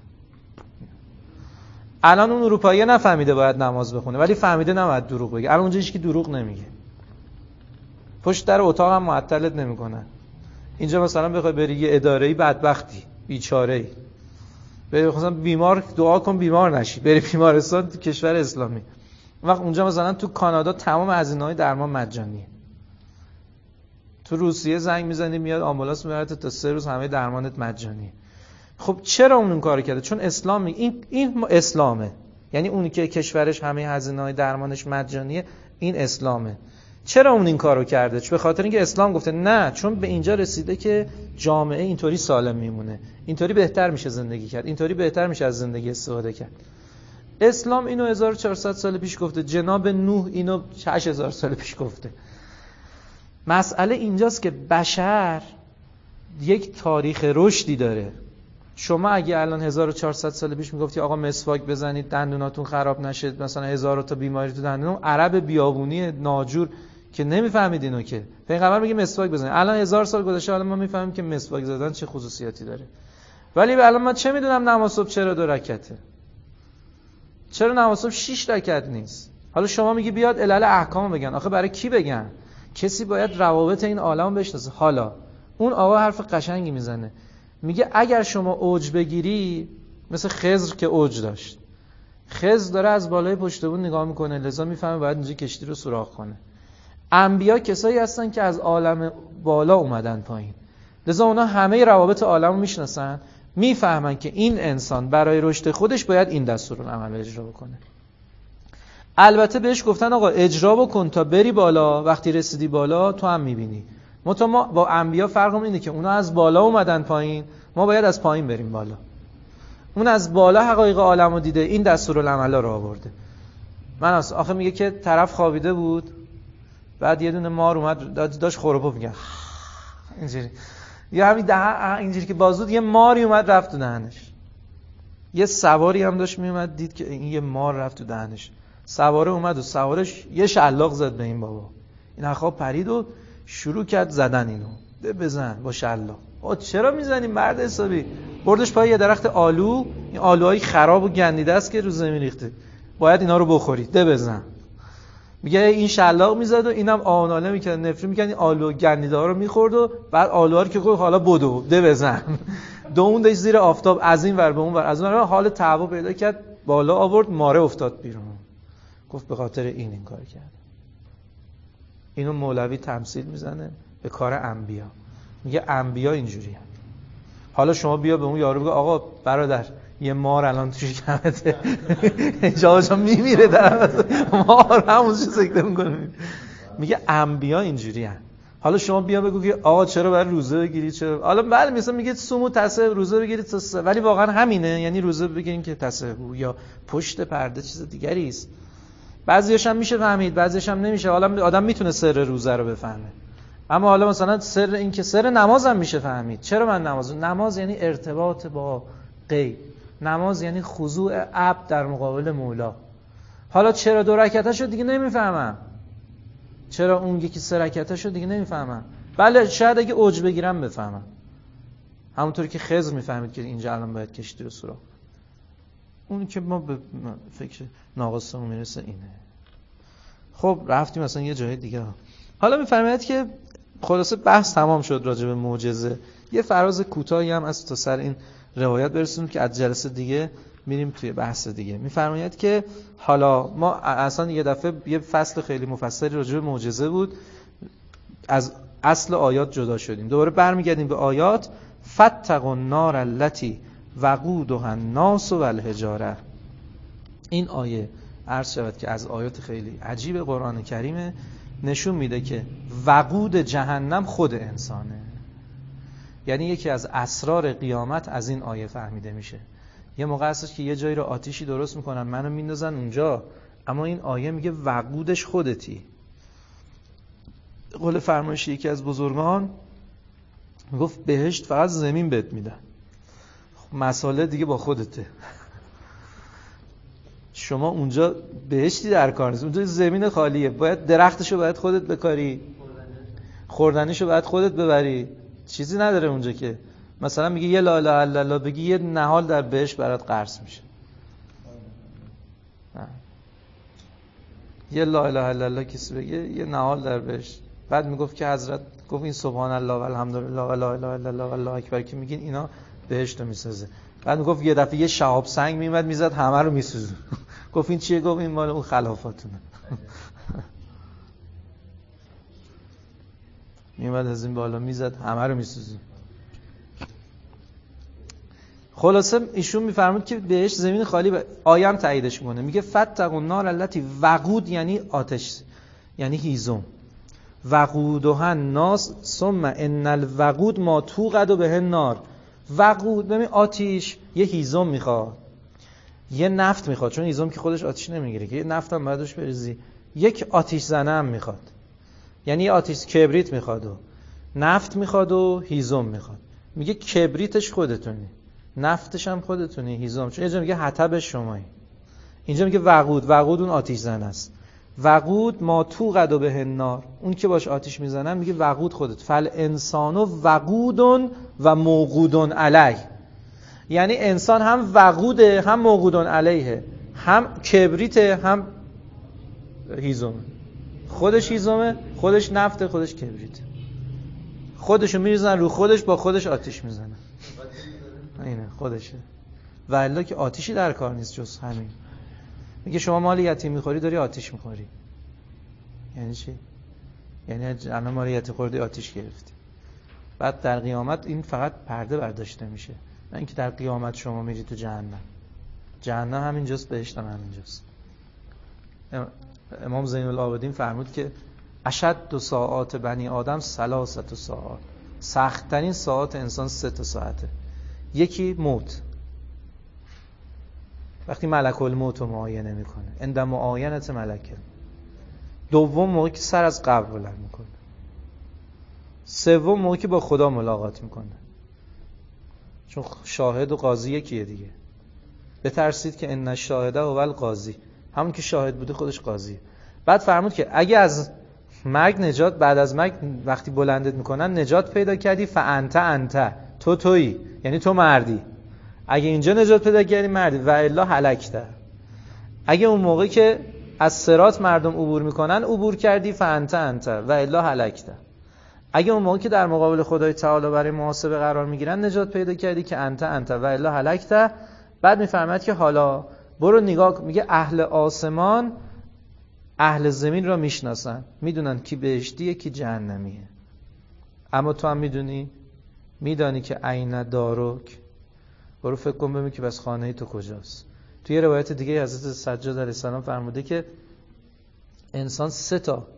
الان اون اروپایی نفهمیده باید نماز بخونه، ولی فهمیده نباید دروغ بگه. الان اونجا هیچکی دروغ نمیگه، پشت در اتاق هم معطلت نمیکنن. اینجا مثلا بخوای بری یه اداره‌ای بدبختی بیچاره‌ای، بری مثلا بیمار دعا کن بیمار نشی، بری بیمارستان تو کشور اسلامی، وقت اونجا مثلا تو کانادا تمام هزینه‌های درمان مجانیه. تو روسیه زنگ میزنی میاد آمبولانس میبرت تا 3 روز همه درمانت مجانیه. خب چرا اون کارو کرده؟ چون اسلام این اسلامه، یعنی اونی که کشورش همه هزینه‌های درمانش مجانیه، این اسلامه. چرا اون این کارو کرده؟ چون به خاطر اینکه اسلام گفته نه، چون به اینجا رسیده که جامعه اینطوری سالم میمونه، اینطوری بهتر میشه زندگی کرد، اینطوری بهتر میشه از زندگی استفاده کرد. اسلام اینو 1400 سال پیش گفته، جناب نوح اینو 8000 سال پیش گفته. مسئله اینجاست که بشر یک تاریخ رشدی داره. شما اگه الان 1400 سال پیش میگفتی آقا مسواک بزنید دندوناتون خراب نشه، مثلا 1000 تا بیماری تو دندون، عرب بیابونی ناجور که نمیفهمید اینو، که پیغمبر میگه مسواک بزنید. الان 1000 سال گذشته، الان ما میفهمیم که مسواک زدن چه خصوصیاتی داره. ولی الان من چه میدونم نماز صبح چرا 2 رکعته؟ چرا نماز صبح 6 رکعت نیست؟ حالا شما میگی بیاد علل احکام بگن. آخه برای کی بگن؟ کسی باید روابط این عالم بشناسه. حالا اون آقا حرف قشنگی میزنه، میگه اگر شما اوج بگیری، مثل خضر که اوج داشت، خضر داره از بالای پشت بون نگاه میکنه، لذا میفهمه باید اینجا کشتی رو سوراخ کنه. انبیا کسایی هستن که از عالم بالا اومدن پایین، لذا اونا همه روابط عالم رو میشناسن، میفهمن که این انسان برای رشد خودش باید این دستورالعمل اجرا بکنه. البته بهش گفتن آقا اجرا بکن تا بری بالا، وقتی رسیدی بالا تو هم میبینی. ما با انبیا فرقمون اینه که اونا از بالا اومدن پایین، ما باید از پایین بریم بالا. اون از بالا حقایق عالم رو دیده، این دستورالعمل رو آورده. من آخه میگه که طرف خوابیده بود، بعد یه دونه مار اومد داشت خروپو میگه اینجوری، یا همین اینجوری که بازود یه ماری اومد رفت تو دهنش. یه سواری هم داشت میومد دید که این یه مار رفت تو دهنش، سواره اومد و سوارش یه شلاق زد به این بابا. این خواب پرید و شروع کرد زدن اینو، بزن با شلاق. چرا میزنی مرد حسابی؟ بردش پای یه درخت آلو، این آلوهای خراب و گندیده است که رو زمین ریخته، باید اینا رو بخوری، بزن. میگه این شلاق میزد و اینم آناله میکرد، نفری میکرد، این آلو گندیده ها رو میخورد و بعد آلوها رو که خود حالا بدو بزن. دووندش زیر آفتاب از این ور به اون ور، از اون ور حال تعو پیدا کرد، بالا آورد، ماره افتاد بیرون. گفت به خاطر این کار کرد. اینو مولوی تمثیل میزنه به کار انبیا، میگه انبیا اینجوریه. حالا شما بیا به اون یارو بگو آقا برادر یه مار الان تو شکمته، جا میمیره، در مار همون چه سکته میکنه. میگه انبیا اینجوریه. حالا شما بیا بگو که آقا چرا باید روزه بگیری، چرا؟ حالا بله مثلا میگه صوم و تسبیح، روزه بگیرید تسبیح، ولی واقعا همینه؟ یعنی روزه بگیریم که تسبیح یا پشت پرده چیز دیگری است. بعضیش هم میشه فهمید، بعضیش هم نمیشه. حالا آدم میتونه سر روزه رو بفهمه، اما حالا مثلا سر این که سر نماز هم میشه فهمید. چرا من نماز یعنی ارتباط با غیب، نماز یعنی خضوع عبد در مقابل مولا. حالا چرا 2 رکعتشو دیگه نمیفهمم، چرا اون یکی 3 رکعتشو دیگه نمیفهمم. بله شاید اگه اوج بگیرم بفهمم، همونطوری که خضر میفهمید که اینجا الان باید کشتی رو سوراخ. اون که ما به فکر ناقصمون میرسه اینه. خب رفتیم مثلا یه جای دیگه. حالا میفهمید که خلاصه بحث تمام شد راجع به معجزه. یه فراز کوتاهی هم از تا سر این روایت برسونیم که از جلسه دیگه میریم توی بحث دیگه. میفرمایید که حالا ما اصلا یه دفعه یه فصل خیلی مفصلی راجع به معجزه بود، از اصل آیات جدا شدیم، دوباره برمیگردیم به آیات. فتقوا النار التي وقودها الناس والحجاره. این آیه عرض شود که از آیات خیلی عجیب قرآن کریمه، نشون میده که وقود جهنم خود انسانه. یعنی یکی از اسرار قیامت از این آیه فهمیده میشه. یه موقع هستش که یه جایی رو آتیشی درست میکنن، منو میندازن اونجا، اما این آیه میگه وقودش خودتی. قول فرمایشی یکی از بزرگان گفت بهشت فقط زمین بهت میدن، مسئله دیگه با خودته. شما اونجا بهشتی در کار نیست، اونجا زمین خالیه، باید درختشو باید خودت بکاری، خوردنیشو باید خودت ببری، چیزی نداره اونجا که مثلا میگه یه لا اله الا الله بگی یه نهال در بهشت برات قرض میشه. یه لا اله الا الله کسی بگه یه نهال در بهشت. بعد میگفت که حضرت گفت این سبحان الله و الحمدلله و لا اله الا الله و الله اکبر که میگین اینا بهشت رو میسازه. بعد میگفت یه دفعه یه شهاب سنگ میومد میزد همه رو میسوزون. گفت این چیه؟ گفت این مال اون خلافاتونه. میومد از این بالا میزد همه رو میسوزون. خلاصه ایشون میفرمود که بهش زمین خالی آیم تاییدش کنه، میگه فتقوا النار التی وقود یعنی آتش، یعنی هیزم، وقودها الناس ثم ان الوقود ما توقد به النار. وقود ببین آتش یه هیزم میخواد، یه نفت میخواد، چون هیزم که خودش آتش نمیگیره که، یه نفت هم بعدش بریزی، یک آتش زنه هم میخواد، یعنی آتش کبریت میخواد و نفت میخواد و هیزم میخواد. میگه کبریتش خودتونی، نفتش هم خودتونی، هیزم، چون یه جا میگه حطبش شمایی، اینجا میگه وقود، وقود اون آتش زنه است. وقود ما توقد به النار، اون که باش آتش میزنن میگه وقود خودت. فل انسانو وقودون و موقودون علیه، یعنی انسان هم وقوده هم موقودون علیه، هم کبریته هم هیزمه، خودش هیزمه، خودش نفته، خودش کبریته، خودشو میریزن رو خودش، با خودش آتش میزنن، اینه خودشه. و الا که آتیشی در کار نیست جز همین. میگه شما مال یتیم میخوری داری آتش میخوری. یعنی چی؟ یعنی الان مال یتیم خوردی آتش گرفتی. بعد در قیامت این فقط پرده برداشته میشه، نه اینکه در قیامت شما میری تو جهنم. جهنم همینجاست، بهشت هم همینجاست. امام زین العابدین فرمود که اشد ساعات بنی آدم 3 ساعات، سخت ترین ساعات انسان 3 ساعته. یکی موت، وقتی ملک الموت رو معاینه میکنه، عند معاینت ملکه. دوم موقعی که سر از قبر بلند میکنه. سوم موقعی که با خدا ملاقات میکنه، چون شاهد و قاضی یکیه دیگه. بترسید که ان الشاهد هو القاضی، همون که شاهد بوده خودش قاضیه. بعد فرمود که اگه از مرگ نجات، بعد از مرگ وقتی بلندت میکنن نجات پیدا کردی، فانت تویی، یعنی تو مردی. اگه اینجا نجات پیدا کردی مردی، و الا هلکته. اگه اون موقعی که از صراط مردم عبور میکنن عبور کردی، فانت و الا هلکته. اگه اون موقعی که در مقابل خدای تعالی برای محاسبه قرار میگیرن نجات پیدا کردی که انت و الا هلکته. بعد میفرماد که حالا برو نگاه، میگه اهل آسمان اهل زمین را میشناسن، میدونن کی بهشتیه کی جهنمیه. اما تو هم میدانی که عین داروک، برو فکر کن ببین که بس خانه تو کجاست. توی روایت دیگه حضرت سجاد علیه السلام فرموده که انسان 3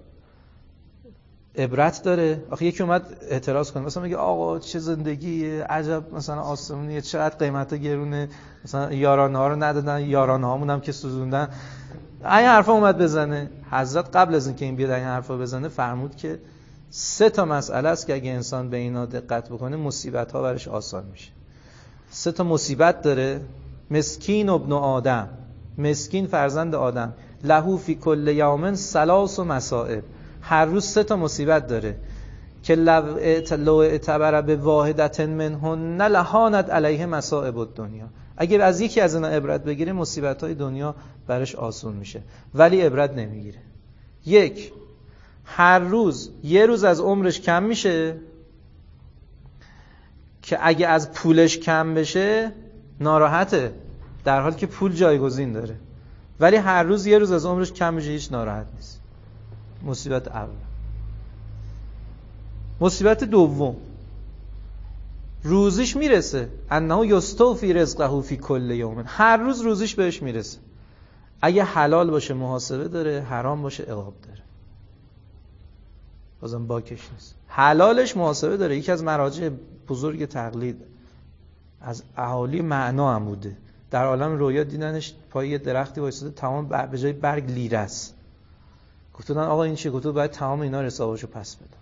عبرت داره. آخه یکی اومد اعتراض کنه، مثلا میگه آقا چه زندگیه، عجب مثلا آسمونیه، چقدر قیمتا گرونه، مثلا یارانه‌ها رو ندادن، یارانه‌هامون هم که سوزوندن. این حرفا اومد بزنه. حضرت قبل از اینکه این بیاد این حرفا بزنه فرمود که 3 مسئله است که اگه انسان به اینا دقت بکنه مصیبت‌ها برش آسان میشه. 3 مصیبت داره. مسکین ابن آدم، مسکین فرزند آدم، لهو فی کل یوم 3 مصائب، هر روز 3 مصیبت داره که لو اعتبر به واحدت منهن لهانت علیه مصائب الدنیا. اگه از یکی از اینا عبرت بگیره مصیبت‌های دنیا برش آسون میشه، ولی عبرت نمیگیره. 1 هر روز 1 روز از عمرش کم میشه که اگه از پولش کم بشه ناراحته، در حالی که پول جایگزین داره، ولی هر روز 1 روز از عمرش کم میشه هیچ ناراحت نیست. مصیبت اول. مصیبت دوم، روزیش میرسه، انه یستوفی رزقه فی کل یوم، هر روز روزیش بهش میرسه. اگه حلال باشه محاسبه داره، حرام باشه عقاب داره، بازم باکش نیست. حلالش محاسبه داره. یکی از مراجع بزرگ تقلید از اهالی معنا هم بوده، در عالم رویا دیدنش پای یه درختی وایساده، تمام به جای برگ لیره است. گفتن آقا این چیه؟ گفت باید تمام اینا رو حسابشو پس بده.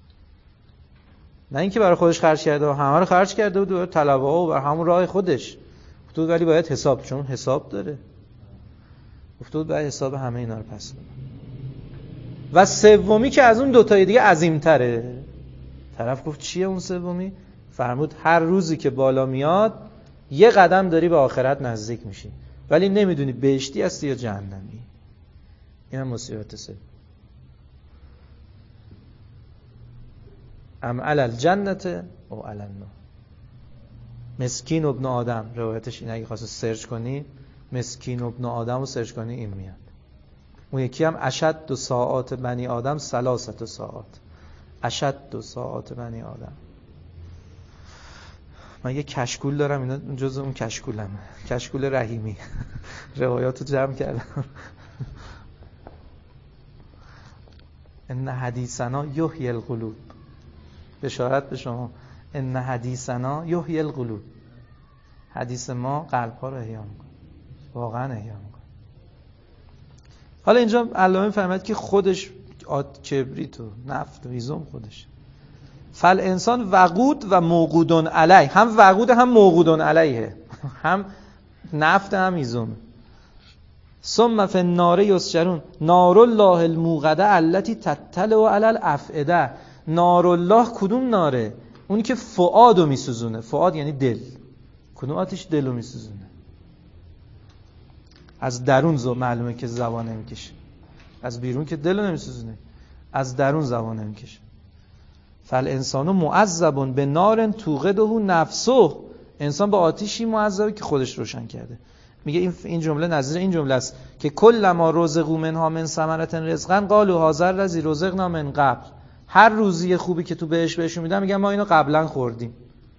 نه اینکه برای خودش خرج کرده، همه رو خرج کرده بود برای طلبه‌ها و برای همون راه خودش. گفت ولی باید حساب، چون حساب داره. گفت باید حساب همه اینا رو پس بده. و سومی که از اون 2 تای دیگه عظیم‌تره. طرف گفت چیه اون سومی؟ فرمود هر روزی که بالا میاد 1 قدم داری به آخرت نزدیک میشی، ولی نمیدونی بهشتی هستی یا جهنمی. این هم مصیبت 3. ام علی الجنت او علی النار. مسکین ابن آدم، روایتش این، اگه خواسته سرچ کنی مسکین ابن آدم رو سرچ کنی این میاد. اون یکی هم اشد ساعات بنی آدم 3 ساعات، اشد ساعات بنی آدم. من یه کشکول دارم، اینا جزء اون کشکولمه، کشکول رحیمی. روایاتو جمع کردم. ان حدیثنا یحیی القلوب، بشارت به شما، ان حدیثنا یحیی القلوب، حدیث ما قلب‌ها رو احیا می‌کنه، واقعا احیا می‌کنه. حالا اینجا علامه فرمود که خودش کبریت و نفت و هیزم خودش. فل انسان وقود و موقود علیه، هم وقود هم موقود علیه، هم نفت هم هیزم. ثم فی النار یسجرون، نار الله الموقده التي تطلع علی الافئده. نار الله کدوم ناره؟ اونی که فؤادو میسوزونه. فؤاد یعنی دل. کدوم آتش دلو میسوزونه؟ از درون معلومه که زبان نمیکشه، از بیرون که دلو نمیسوزونه، از درون زبان نمیکشه. فل انسانو معذب به نار توقده نفسه، انسان با آتشی معذبه که خودش روشن کرده. میگه این جمله نظیر این جمله است که کل ما رزقوا منها من ثمرة رزقا قالوا هذا الذی رزقنا من قبل. هر روزی خوبی که تو بهشون میدن میگن ما اینو قبلا خوردیم.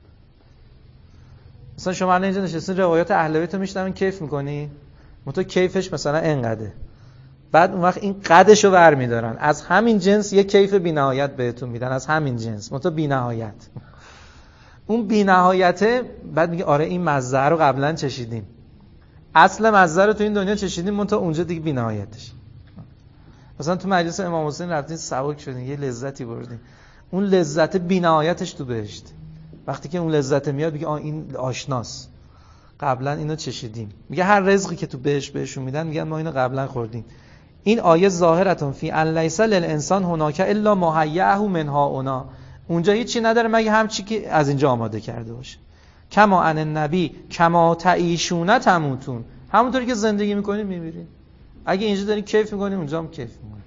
مثلا شما الان اینجا نشستین روایات اهل بیت رو میشنوین، کیف میکنی، تو کیفش مثلا اینقدره، بعد اون وقت این قدشو برمیدارن، از همین جنس یه کیف بی‌نهایت بهتون میدن، از همین جنس تو بی‌نهایت. اون بی‌نهایته بعد میگه آره این مزه رو قبلا چشیدیم، اصل مزه رو تو این دنیا چشیدیم، تو اونجا دیگه بی‌نهایتش. مثلا تو مجلس امام حسین رفتین سبک شدین، یه لذتی بردین، اون لذت بی‌نهایتش تو بهشت. وقتی که اون لذت میاد میگه این آشناس، قبلا اینو چشیدیم. میگه هر رزقی که تو بهشون میدن میگن ما اینو قبلا خوردیم. این آیه ظاهرتون فی ان لیس للانسان هناک الا ما حیاه منها اونا، اونجا هیچی نداره مگه همچی که از اینجا آماده کرده باشه. کما ان النبی کما تعیشون تموتون، همونطوری که زندگی میکنید میمیرید. اگه اینجا دارین کیف میکنید اونجا هم کیف میکنید.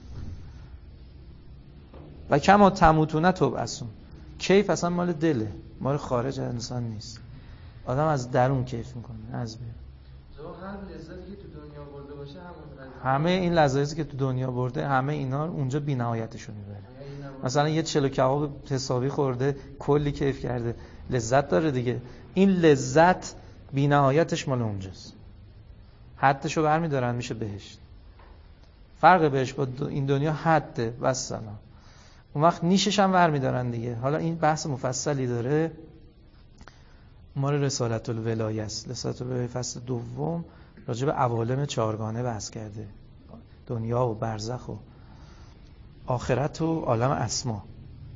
و کما تموتون تبعثون، کیف اصلا مال دله، مال خارج از انسان نیست. آدم از درون کیف میکنه، از بیرون. هر لذتی که تو دنیا برده باشه همه این لذتی که تو دنیا برده، همه اینا اونجا بی‌نهایتشو میبره. مثلا یه چلو کباب حسابی خورده، کلی کیف کرده، لذت داره دیگه. این لذت بی‌نهایتش مال اونجاست. حدشو برمیدارن میشه بهشت. فرق بهشت با این دنیا حده بس سلام. اون وقت نیشش هم برمیدارن دیگه. حالا این بحث مفصلی داره، مال رسالت الولایه است. رسالت الولایه فصل دوم راجع به عوالم چهارگانه بحث کرده، دنیا و برزخ و آخرت و عالم اسما.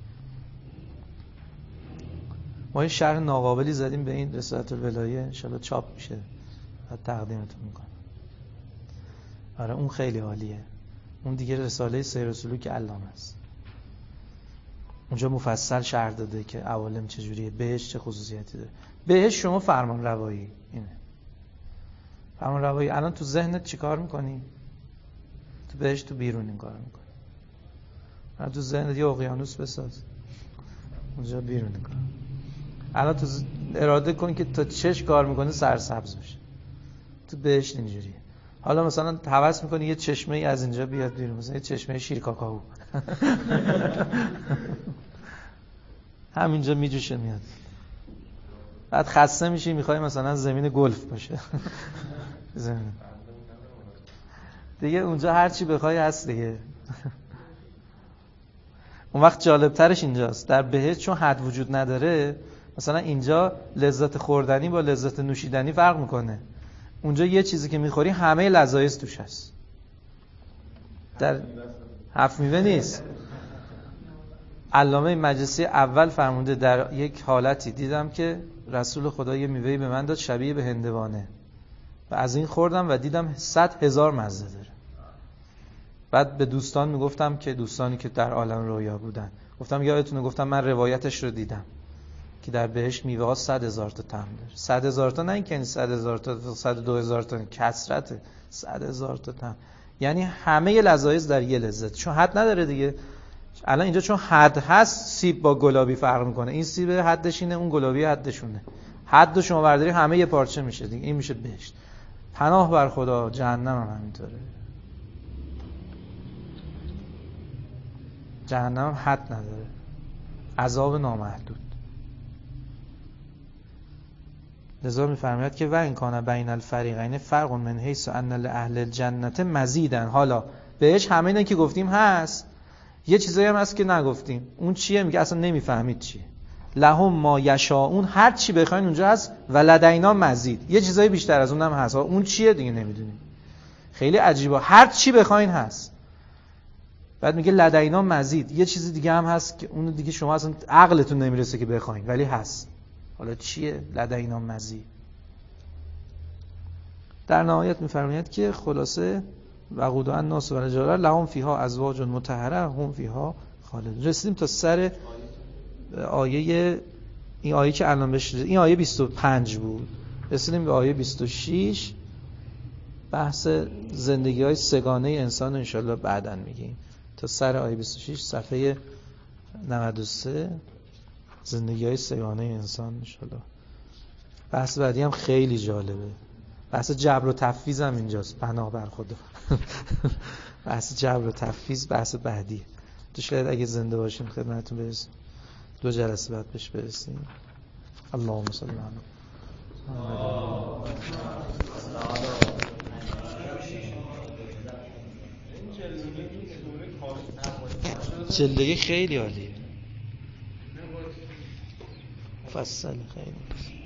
ما یه شرح ناقابلی زدیم به این رسالت الولایه، انشالله چاپ میشه، بعد تقدیمتون میکنم. آره اون خیلی عالیه. اون دیگه رساله سیر و سلوک علامه است. اونجا مفصل شرح داده که عوالم چجوریه، بهش چه خصوصیاتی داره. بهش شما فرمان روایی اینه. فرمان روایی الان تو ذهنت چی کار میکنی؟ تو بهش تو بیرون این کار میکنی. الان تو ذهنت یه اقیانوس بساز، اونجا بیرون این کار. الان تو اراده کن که تا چش کار میکنه سرسبز بشه. تو بهش اینجوریه. حالا مثلا هوس میکنی یه چشمه ای از اینجا بیاد بیرون، مثلا یه چشمه شیر کاکائو همینجا میجوشه میاد. بعد خسته میشی میخوای مثلا زمین گلف باشه زمین دیگه، اونجا هر چی بخوای هست دیگه. اون وقت جالب ترش اینجاست، در بهشت چون حد وجود نداره، مثلا اینجا لذت خوردنی با لذت نوشیدنی فرق میکنه. اونجا یه چیزی که میخوری همه لذایز توش هست. در هفت میوه نیست. علامه مجلسی اول فرموده در یک حالتی دیدم که رسول خدا یه میوهی به من داد شبیه به هندوانه و از این خوردم و دیدم 100,000 مزه داره. بعد به دوستان میگفتم که دوستانی که در عالم رویا بودن، گفتم یادتونه گفتم من روایتش رو دیدم که در بهشت میوه ها 100,000 تا طعم داره. 100,000 تا نه اینکه 100,000 تا 102,000 تا کثرته، 100,000 تا طعم، یعنی همه لذایز در یه لذت. چون حد نداره دیگه. الان اینجا چون حد هست سیب با گلابی فرق میکنه. این سیب حدش اینه، اون گلابی حدشونه. حد رو شما برداری همه یه پارچه میشه دیگه. این میشه بهشت. پناه بر خدا، جهنم هم همینطوره. جهنم حد نداره، عذاب نامحدود. لذا می‌فرماید که و ان کان بین الفریقین فرق من حیث ان لاهل الجنه مزیدا. حالا بهش همه اینا که گفتیم هست، یه چیزایی هم هست که نگفتیم. اون چیه؟ میگه اصلا نمیفهمید چیه. لهم ما یشاءون، هر چی بخواین اونجا هست. و لدینا مزید، یه چیزایی بیشتر از اونم هست. اون چیه دیگه نمیدونیم. خیلی عجیبه، هر چی بخواین هست. بعد میگه لدینا مزید، یه چیزی دیگه هم هست که اون دیگه شما اصلا عقلتون نمیرسه که بخواین، ولی هست. حالا چیه لدینا مزید؟ در نهایت میفرماید که خلاصه وقود الناس و الحجاره لهم فیها ازواج مطهره هم فیها خالدون. رسیدیم تا سر آیه، این آیه که الان بهش رسیدیم، این آیه 25 بود. رسیدیم به آیه 26. بحث زندگی‌های سگانه انسان ان شاءالله بعداً میگیم. تا سر آیه 26 صفحه 93 زندگی‌های سگانه انسان ان شاءالله. بحث بعدی هم خیلی جالبه. بحث جبر و تفویض هم اینجاست، پناه بر خدا. بحث جبر و تفویض بحث بعدی. تو شاید اگه زنده باشیم خدمتتون برسیم. 2 جلسه بعد بهش برسیم. اللهم صل علی جلدی خیلی عالیه. مفصل خیلی